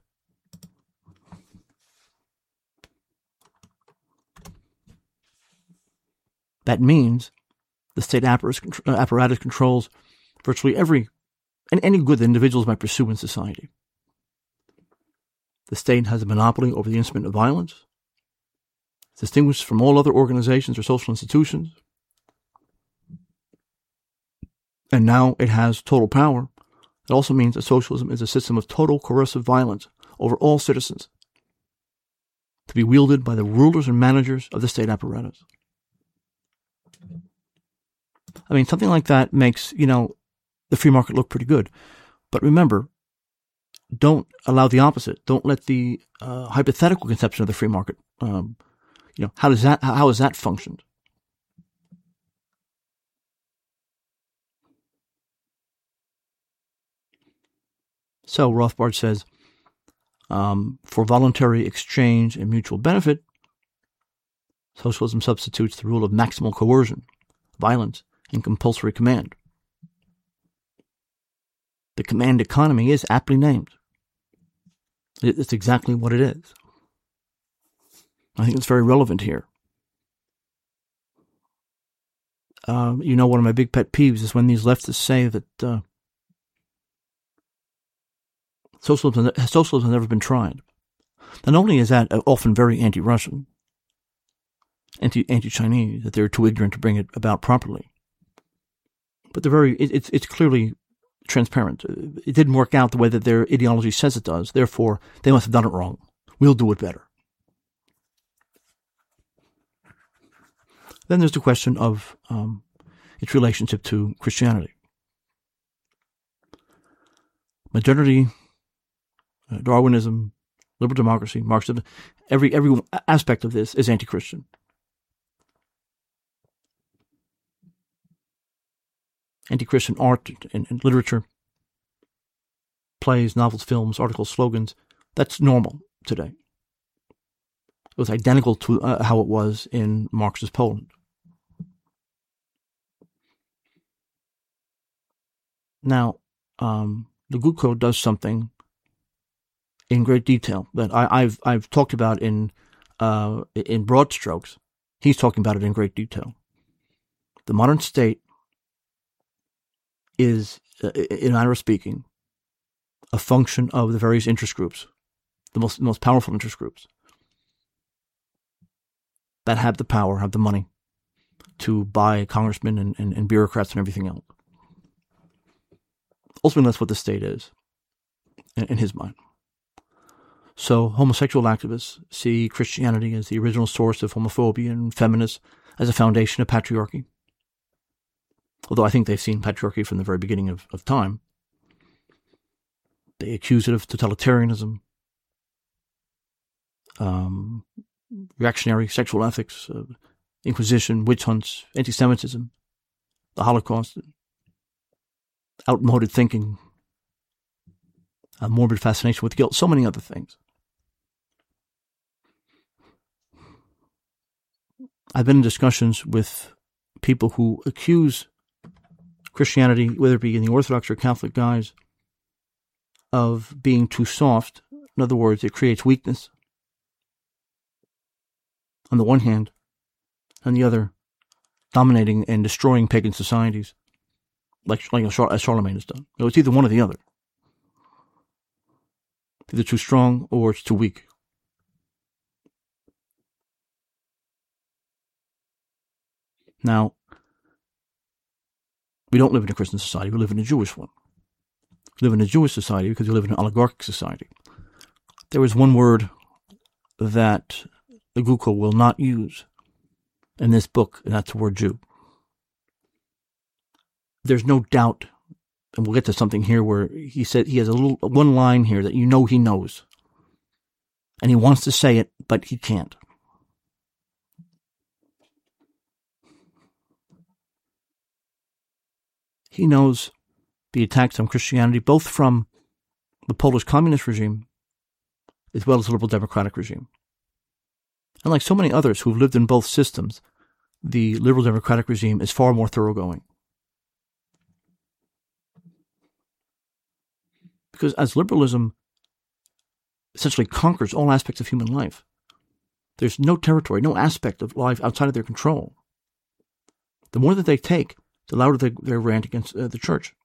That means the state apparatus controls virtually every and any good that individuals might pursue in society. The state has a monopoly over the instrument of violence, distinguished from all other organizations or social institutions. And now it has total power. It also means that socialism is a system of total coercive violence over all citizens, to be wielded by the rulers and managers of the state apparatus. I mean, something like that makes, you know, the free market look pretty good. But remember, don't allow the opposite. Don't let the uh, hypothetical conception of the free market, um, you know, how does that, how has that functioned? So Rothbard says, um, for voluntary exchange and mutual benefit, socialism substitutes the rule of maximal coercion, violence, and compulsory command. The command economy is aptly named. It's exactly what it is. I think it's very relevant here. Uh, you know, one of my big pet peeves is when these leftists say that uh, socialism, socialism has never been tried. Not only is that often very anti-Russian, anti, anti-Chinese, that they're too ignorant to bring it about properly, but they're very, it, it's, it's clearly transparent. It didn't work out the way that their ideology says it does. Therefore, they must have done it wrong. We'll do it better. Then there's the question of um, its relationship to Christianity. Modernity, uh, Darwinism, liberal democracy, Marxism, every every aspect of this is anti-Christian. Anti-Christian art and, and literature, plays, novels, films, articles, slogans. That's normal today. It was identical to uh, how it was in Marxist Poland. Now, um, the Głucko does something in great detail that I, I've I've talked about in uh, in broad strokes. He's talking about it in great detail. The modern state is, uh, in a manner of speaking, a function of the various interest groups, the most most powerful interest groups that have the power, have the money to buy congressmen and, and, and bureaucrats and everything else. Ultimately, that's what the state is, in, in his mind. So homosexual activists see Christianity as the original source of homophobia and feminists as a foundation of patriarchy. Although I think they've seen patriarchy from the very beginning of, of time. They accuse it of totalitarianism, um, reactionary sexual ethics, uh, Inquisition, witch hunts, anti-Semitism, the Holocaust, outmoded thinking, a morbid fascination with guilt, so many other things. I've been in discussions with people who accuse Christianity, whether it be in the Orthodox or Catholic guise, of being too soft. In other words, it creates weakness on the one hand, on the other, dominating and destroying pagan societies, like, like as Charlemagne has done. So it's either one or the other. It's either too strong or it's too weak. Now, we don't live in a Christian society, we live in a Jewish one. We live in a Jewish society because we live in an oligarchic society. There is one word that the Głucko will not use in this book, and that's the word Jew. There's no doubt, and we'll get to something here where he said he has a little one line here that you know he knows. And he wants to say it, but he can't. He knows the attacks on Christianity, both from the Polish communist regime as well as the liberal democratic regime. And like so many others who've lived in both systems, the liberal democratic regime is far more thoroughgoing. Because as liberalism essentially conquers all aspects of human life, there's no territory, no aspect of life outside of their control. The more that they take, the louder they, they rant against uh, the church.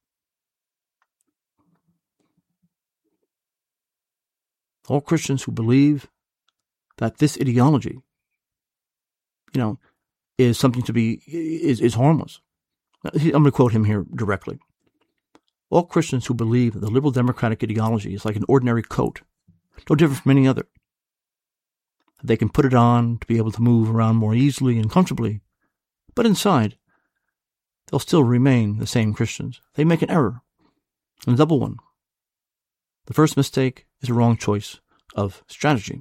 All Christians who believe that this ideology, you know, is something to be, is, is harmless. I'm going to quote him here directly. All Christians who believe that the liberal democratic ideology is like an ordinary coat, no different from any other. They can put it on to be able to move around more easily and comfortably, but inside, they'll still remain the same Christians. They make an error, and a double one. The first mistake is a wrong choice of strategy.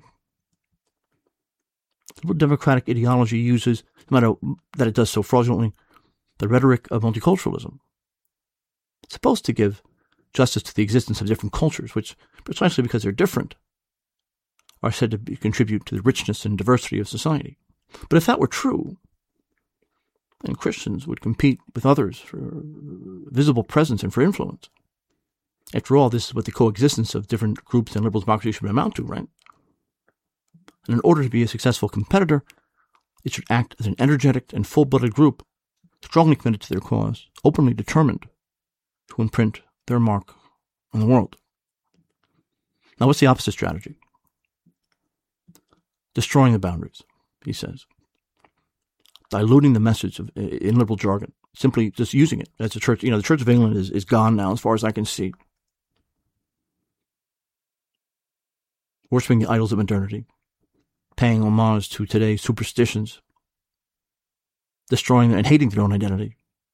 The liberal democratic ideology uses, no matter that it does so fraudulently, the rhetoric of multiculturalism. It's supposed to give justice to the existence of different cultures, which, precisely because they're different, are said to be, contribute to the richness and diversity of society. But if that were true, then Christians would compete with others for visible presence and for influence. After all, this is what the coexistence of different groups in liberal democracy should amount to, right? And in order to be a successful competitor, it should act as an energetic and full-blooded group, strongly committed to their cause, openly determined to imprint their mark on the world. Now, what's the opposite strategy? Destroying the boundaries, he says. Diluting the message of, in liberal jargon, simply just using it as the church. You know, the Church of England is, is gone now, as far as I can see. Worshipping the idols of modernity, paying homage to today's superstitions, destroying and hating their own identity.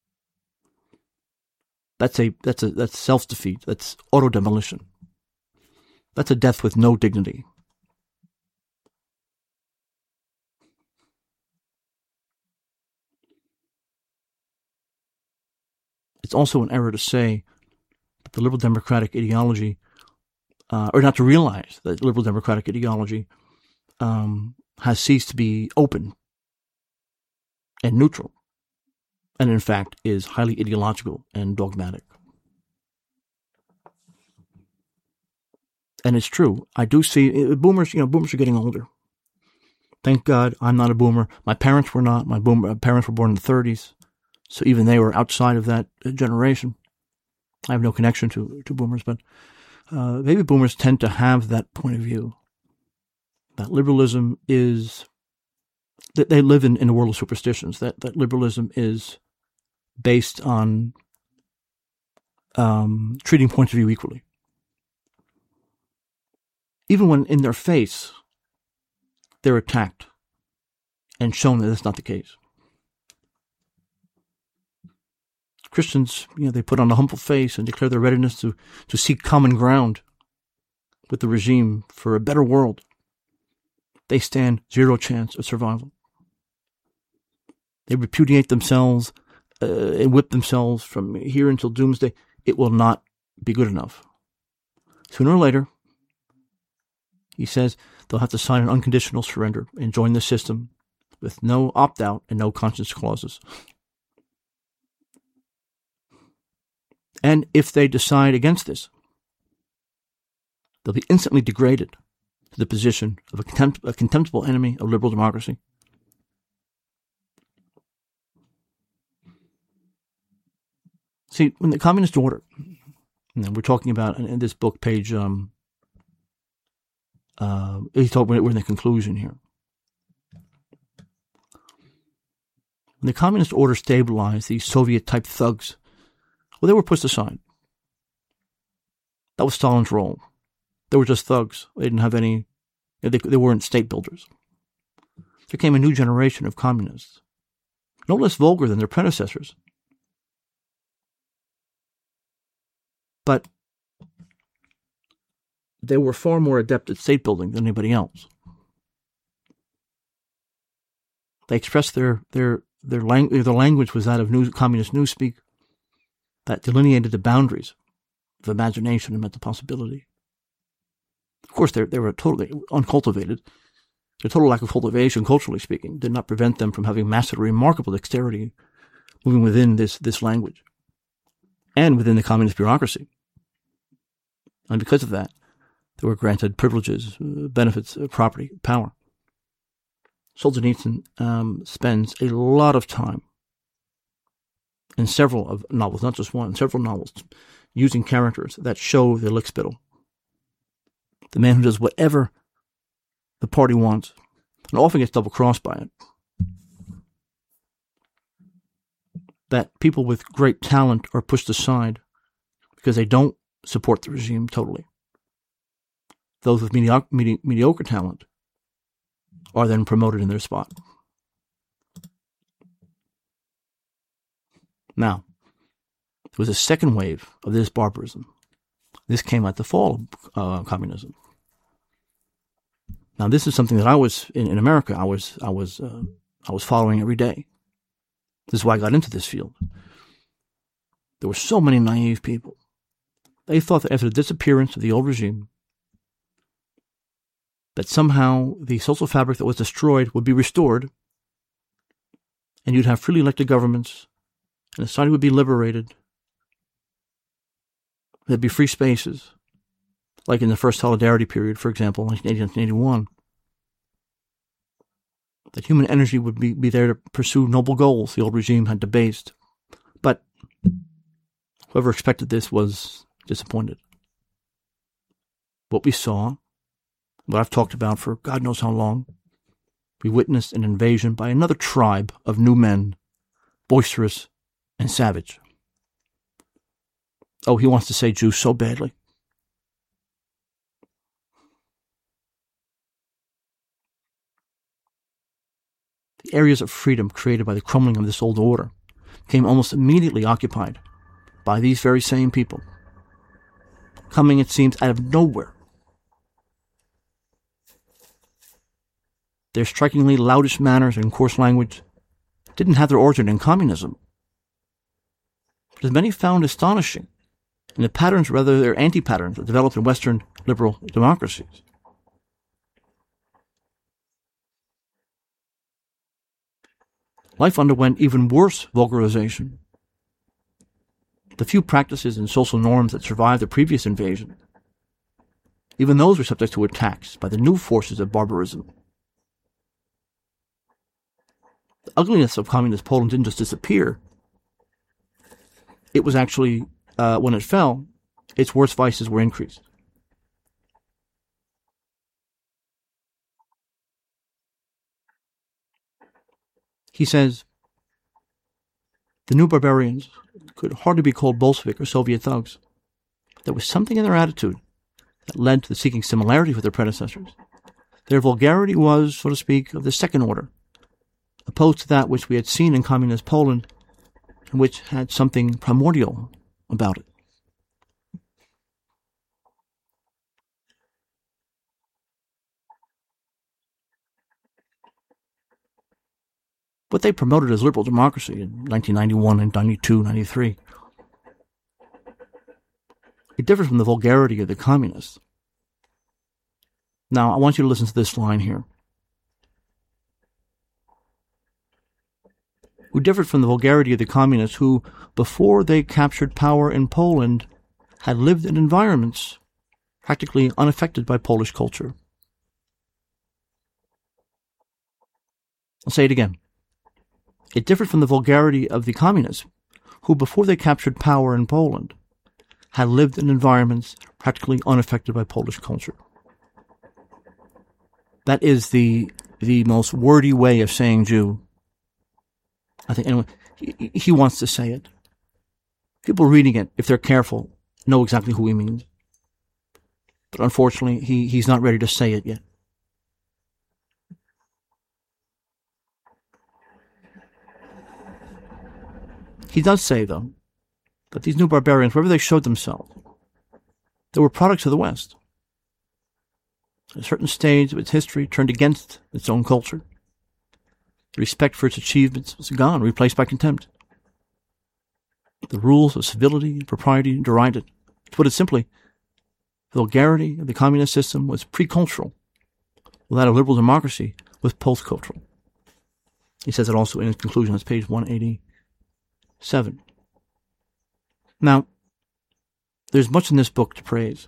That's a that's a that's self-defeat. That's auto-demolition. That's a death with no dignity. It's also an error to say that the liberal democratic ideology uh, or not to realize that liberal democratic ideology um, has ceased to be open and neutral, and in fact is highly ideological and dogmatic. And it's true. I do see boomers, you know, boomers are getting older. Thank God I'm not a boomer. My parents were not. My boomer, parents were born in the thirties. So even they were outside of that generation. I have no connection to, to boomers, but uh, baby boomers tend to have that point of view. That liberalism is, that they live in, in a world of superstitions, that, that liberalism is based on um, treating points of view equally. Even when in their face, they're attacked and shown that that's not the case. Christians, you know, they put on a humble face and declare their readiness to, to seek common ground with the regime for a better world. They stand zero chance of survival. They repudiate themselves uh, and whip themselves from here until doomsday. It will not be good enough. Sooner or later, he says, they'll have to sign an unconditional surrender and join the system with no opt-out and no conscience clauses. And if they decide against this, they'll be instantly degraded to the position of a, contempt, a contemptible enemy of liberal democracy. See, when the communist order, and we're talking about in this book, page, um, uh, he's talking, we're in the conclusion here. When the communist order stabilized these Soviet-type thugs, well, they were pushed aside. That was Stalin's role. They were just thugs. They didn't have any, they, they weren't state builders. There came a new generation of communists, no less vulgar than their predecessors. But they were far more adept at state building than anybody else. They expressed their their their, lang- their language was that of new, communist newspeak that delineated the boundaries of imagination and mental possibility. Of course, they they were totally uncultivated. Their total lack of cultivation, culturally speaking, did not prevent them from having mastered a remarkable dexterity moving within this, this language and within the communist bureaucracy. And because of that, they were granted privileges, uh, benefits, uh, property, power. Solzhenitsyn um, spends a lot of time in several of novels, not just one, several novels, using characters that show the lickspittle. The man who does whatever the party wants and often gets double-crossed by it. That people with great talent are pushed aside because they don't support the regime totally. Those with mediocre, medi- mediocre talent are then promoted in their spot. Now, there was a second wave of this barbarism. This came at the fall of uh, communism. Now, this is something that I was in, in America. I was I was uh, I was following every day. This is why I got into this field. There were so many naive people. They thought that after the disappearance of the old regime, that somehow the social fabric that was destroyed would be restored, and you'd have freely elected governments, and the society would be liberated. There'd be free spaces, like in the first Solidarity period, for example, nineteen eighty to nineteen eighty-one. That human energy would be, be there to pursue noble goals the old regime had debased. But whoever expected this was disappointed. What we saw, what I've talked about for God knows how long, we witnessed an invasion by another tribe of new men, boisterous and savage. Oh, he wants to say Jews so badly. The areas of freedom created by the crumbling of this old order became almost immediately occupied by these very same people, coming, it seems, out of nowhere. Their strikingly loutish manners and coarse language didn't have their origin in communism, but as many found astonishing and the patterns, rather, they're anti-patterns that developed in Western liberal democracies. Life underwent even worse vulgarization. The few practices and social norms that survived the previous invasion, even those were subject to attacks by the new forces of barbarism. The ugliness of communist Poland didn't just disappear. It was actually, uh, when it fell, its worst vices were increased. He says, the new barbarians could hardly be called Bolshevik or Soviet thugs. There was something in their attitude that led to the seeking similarity with their predecessors. Their vulgarity was, so to speak, of the second order, opposed to that which we had seen in communist Poland, and which had something primordial about it. What they promoted as liberal democracy in nineteen ninety-one and ninety-two, ninety-three, it differs from the vulgarity of the communists. Now, I want you to listen to this line here. Who differed from the vulgarity of the communists who, before they captured power in Poland, had lived in environments practically unaffected by Polish culture. I'll say it again. It differed from the vulgarity of the communists who, before they captured power in Poland, had lived in environments practically unaffected by Polish culture. That is the the most wordy way of saying Jew. I think anyway, he, he wants to say it. People reading it, if they're careful, know exactly who he means. But unfortunately, he, he's not ready to say it yet. He does say, though, that these new barbarians, wherever they showed themselves, they were products of the West. At a certain stage of its history, turned against its own culture. The respect for its achievements was gone, replaced by contempt. The rules of civility and propriety derided. To put it simply, the vulgarity of the communist system was pre-cultural, while that of liberal democracy was post-cultural. He says it also in his conclusion. That's page one eighty-seven. Now, there's much in this book to praise.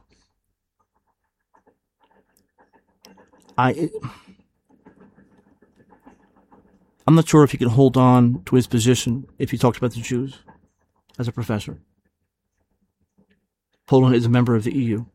I, it, I'm not sure if he can hold on to his position if he talks about the Jews as a professor. Poland is a member of the E U.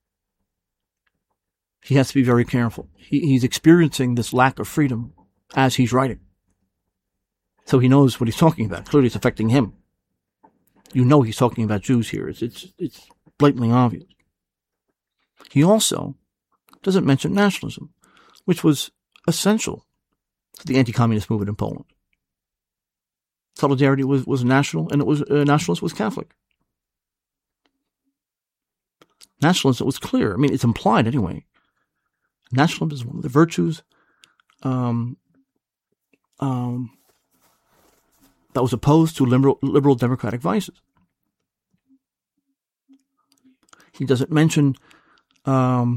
He has to be very careful. He, he's experiencing this lack of freedom as he's writing. So he knows what he's talking about. Clearly it's affecting him. You know he's talking about Jews here. It's, it's, it's blatantly obvious. He also doesn't mention nationalism, which was essential to the anti-communist movement in Poland. Solidarity was, was national, and it was uh, nationalist was Catholic. Nationalism was clear. I mean, it's implied anyway. Nationalism is one of the virtues um, um, that was opposed to liberal, liberal democratic vices. He doesn't mention um,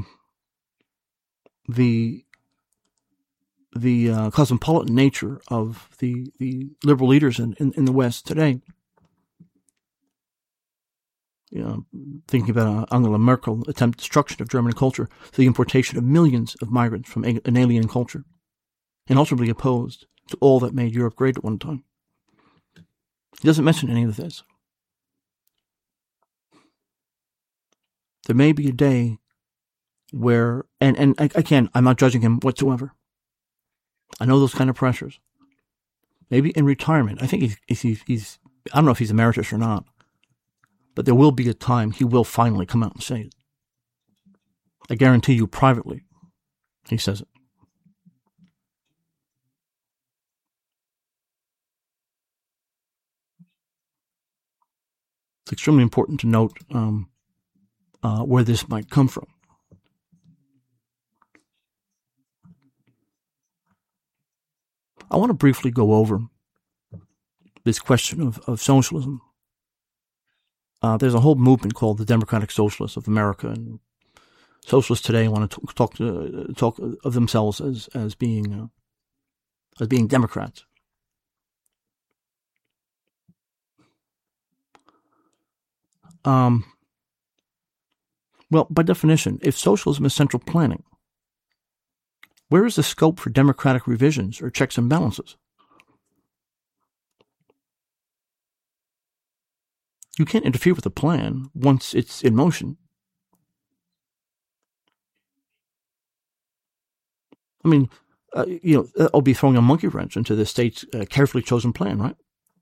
the the uh, cosmopolitan nature of the, the liberal leaders in, in, in the West today. You know, thinking about uh, Angela Merkel attempt destruction of German culture through the importation of millions of migrants from a, an alien culture, and ultimately opposed to all that made Europe great at one time. He doesn't mention any of this. There may be a day where, and, and again, I'm not judging him whatsoever. I know those kind of pressures. Maybe in retirement, I think he's, he's, he's, I don't know if he's emeritus or not, but there will be a time he will finally come out and say it. I guarantee you privately, he says it. It's extremely important to note um, uh, where this might come from. I want to briefly go over this question of, of socialism Uh, there's a whole movement called the Democratic Socialists of America, and socialists today want to talk to, talk of themselves as as being uh, as being Democrats. Um, well, by definition, if socialism is central planning, where is the scope for democratic revisions or checks and balances? You can't interfere with a plan once it's in motion. I mean, uh, you know, I'll be throwing a monkey wrench into the state's uh, carefully chosen plan, right?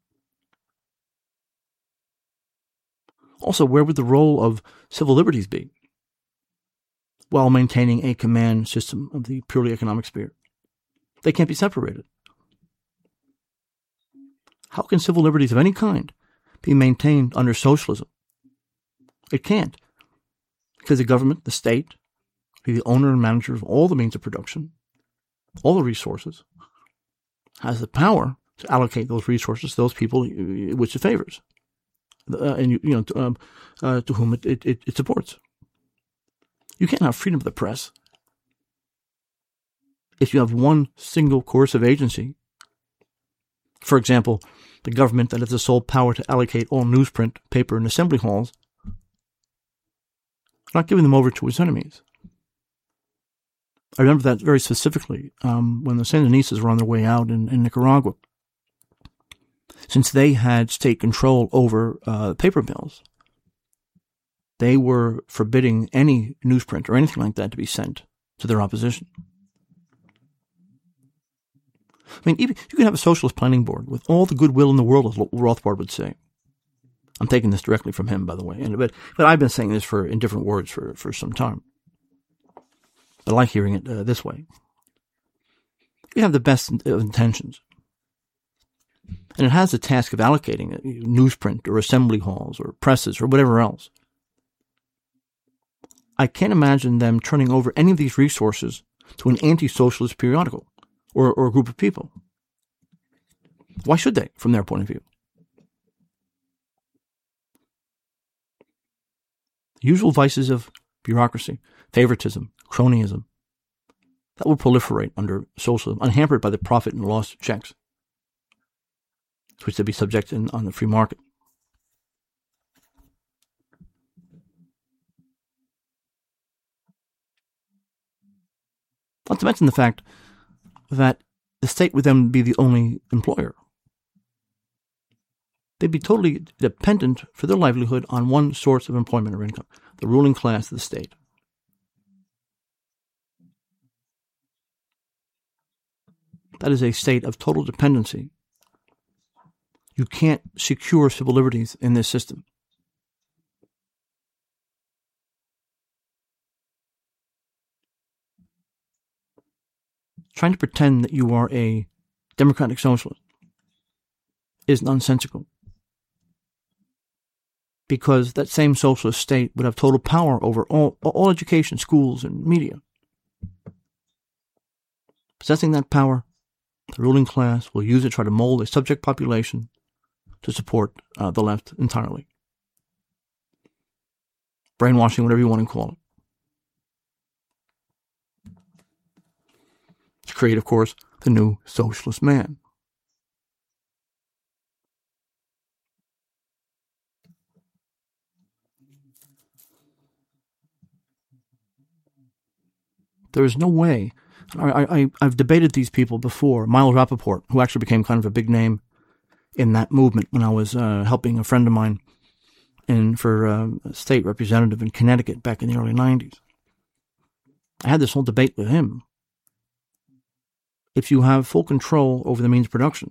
Also, where would the role of civil liberties be while maintaining a command system of the purely economic sphere? They can't be separated. How can civil liberties of any kind be maintained under socialism? It can't, because the government, the state, be the owner and manager of all the means of production, all the resources, has the power to allocate those resources to those people which it favors, uh, and you, you know, to, um, uh, to whom it, it, it supports. You can't have freedom of the press if you have one single coercive agency. For example, the government that has the sole power to allocate all newsprint, paper, and assembly halls, not giving them over to its enemies. I remember that very specifically um, when the Sandinistas were on their way out in, in Nicaragua. Since they had state control over uh, paper mills, they were forbidding any newsprint or anything like that to be sent to their opposition. I mean, even you can have a socialist planning board with all the goodwill in the world, as Rothbard would say. I'm taking this directly from him, by the way, and, but but I've been saying this for in different words for, for some time. But I like hearing it uh, this way. You have the best of intentions, and it has the task of allocating newsprint or assembly halls or presses or whatever else. I can't imagine them turning over any of these resources to an anti-socialist periodical or, or a group of people. Why should they, from their point of view? The usual vices of bureaucracy, favoritism, cronyism, that will proliferate under socialism, unhampered by the profit and loss checks, which they'll be subject in, on the free market. Not to mention the fact that the state would then be the only employer. They'd be totally dependent for their livelihood on one source of employment or income, the ruling class of the state. That is a state of total dependency. You can't secure civil liberties in this system. Trying to pretend that you are a democratic socialist is nonsensical, because that same socialist state would have total power over all, all education, schools, and media. Possessing that power, the ruling class will use it to try to mold a subject population to support uh, the left entirely. Brainwashing, whatever you want to call it. To create, of course, the new socialist man. There is no way. I, I, I've debated these people before. Miles Rappaport, who actually became kind of a big name in that movement when I was uh, helping a friend of mine in for uh, a state representative in Connecticut back in the early nineties. I had this whole debate with him. If you have full control over the means of production,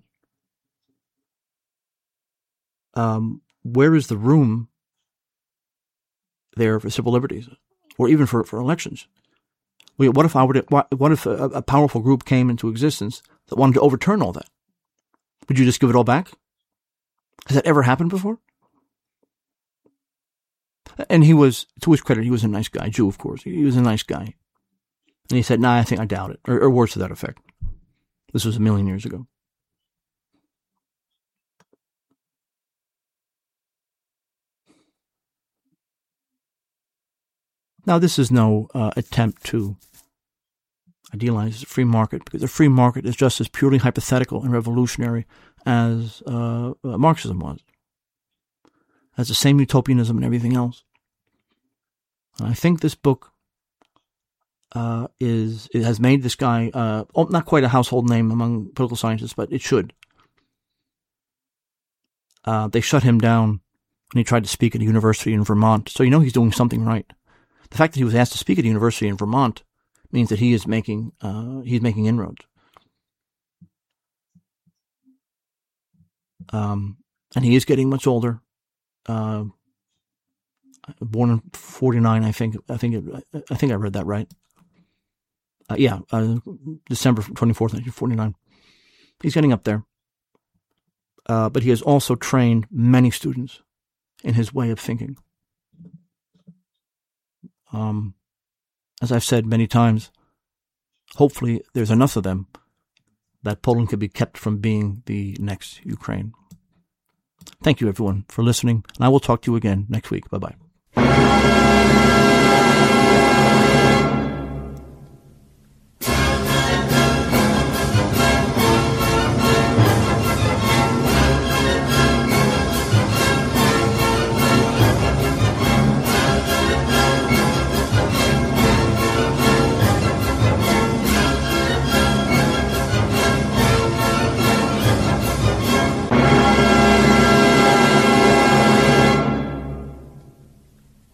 um, where is the room there for civil liberties, or even for, for elections? What if I were to, what if a, a powerful group came into existence that wanted to overturn all that? Would you just give it all back? Has that ever happened before? And he was, to his credit, he was a nice guy, Jew, of course. He was a nice guy. And he said, "Nah, I think I doubt it," or, or words to that effect. This was a million years ago. Now, this is no uh, attempt to idealize the free market, because the free market is just as purely hypothetical and revolutionary as uh, uh, Marxism was. It has the same utopianism and everything else. And I think this book uh, is it has made this guy uh, not quite a household name among political scientists, but it should. Uh, they shut him down when he tried to speak at a university in Vermont, so you know he's doing something right. The fact that he was asked to speak at a university in Vermont means that he is making uh, he's making inroads. Um, and he is getting much older. Uh, born in forty-nine, I think. I think. It, I think I read that right. Uh, yeah, uh, December twenty-fourth, nineteen forty-nine. He's getting up there. Uh, but he has also trained many students in his way of thinking. Um, as I've said many times, hopefully there's enough of them that Poland could be kept from being the next Ukraine. Thank you, everyone, for listening, and I will talk to you again next week. Bye-bye.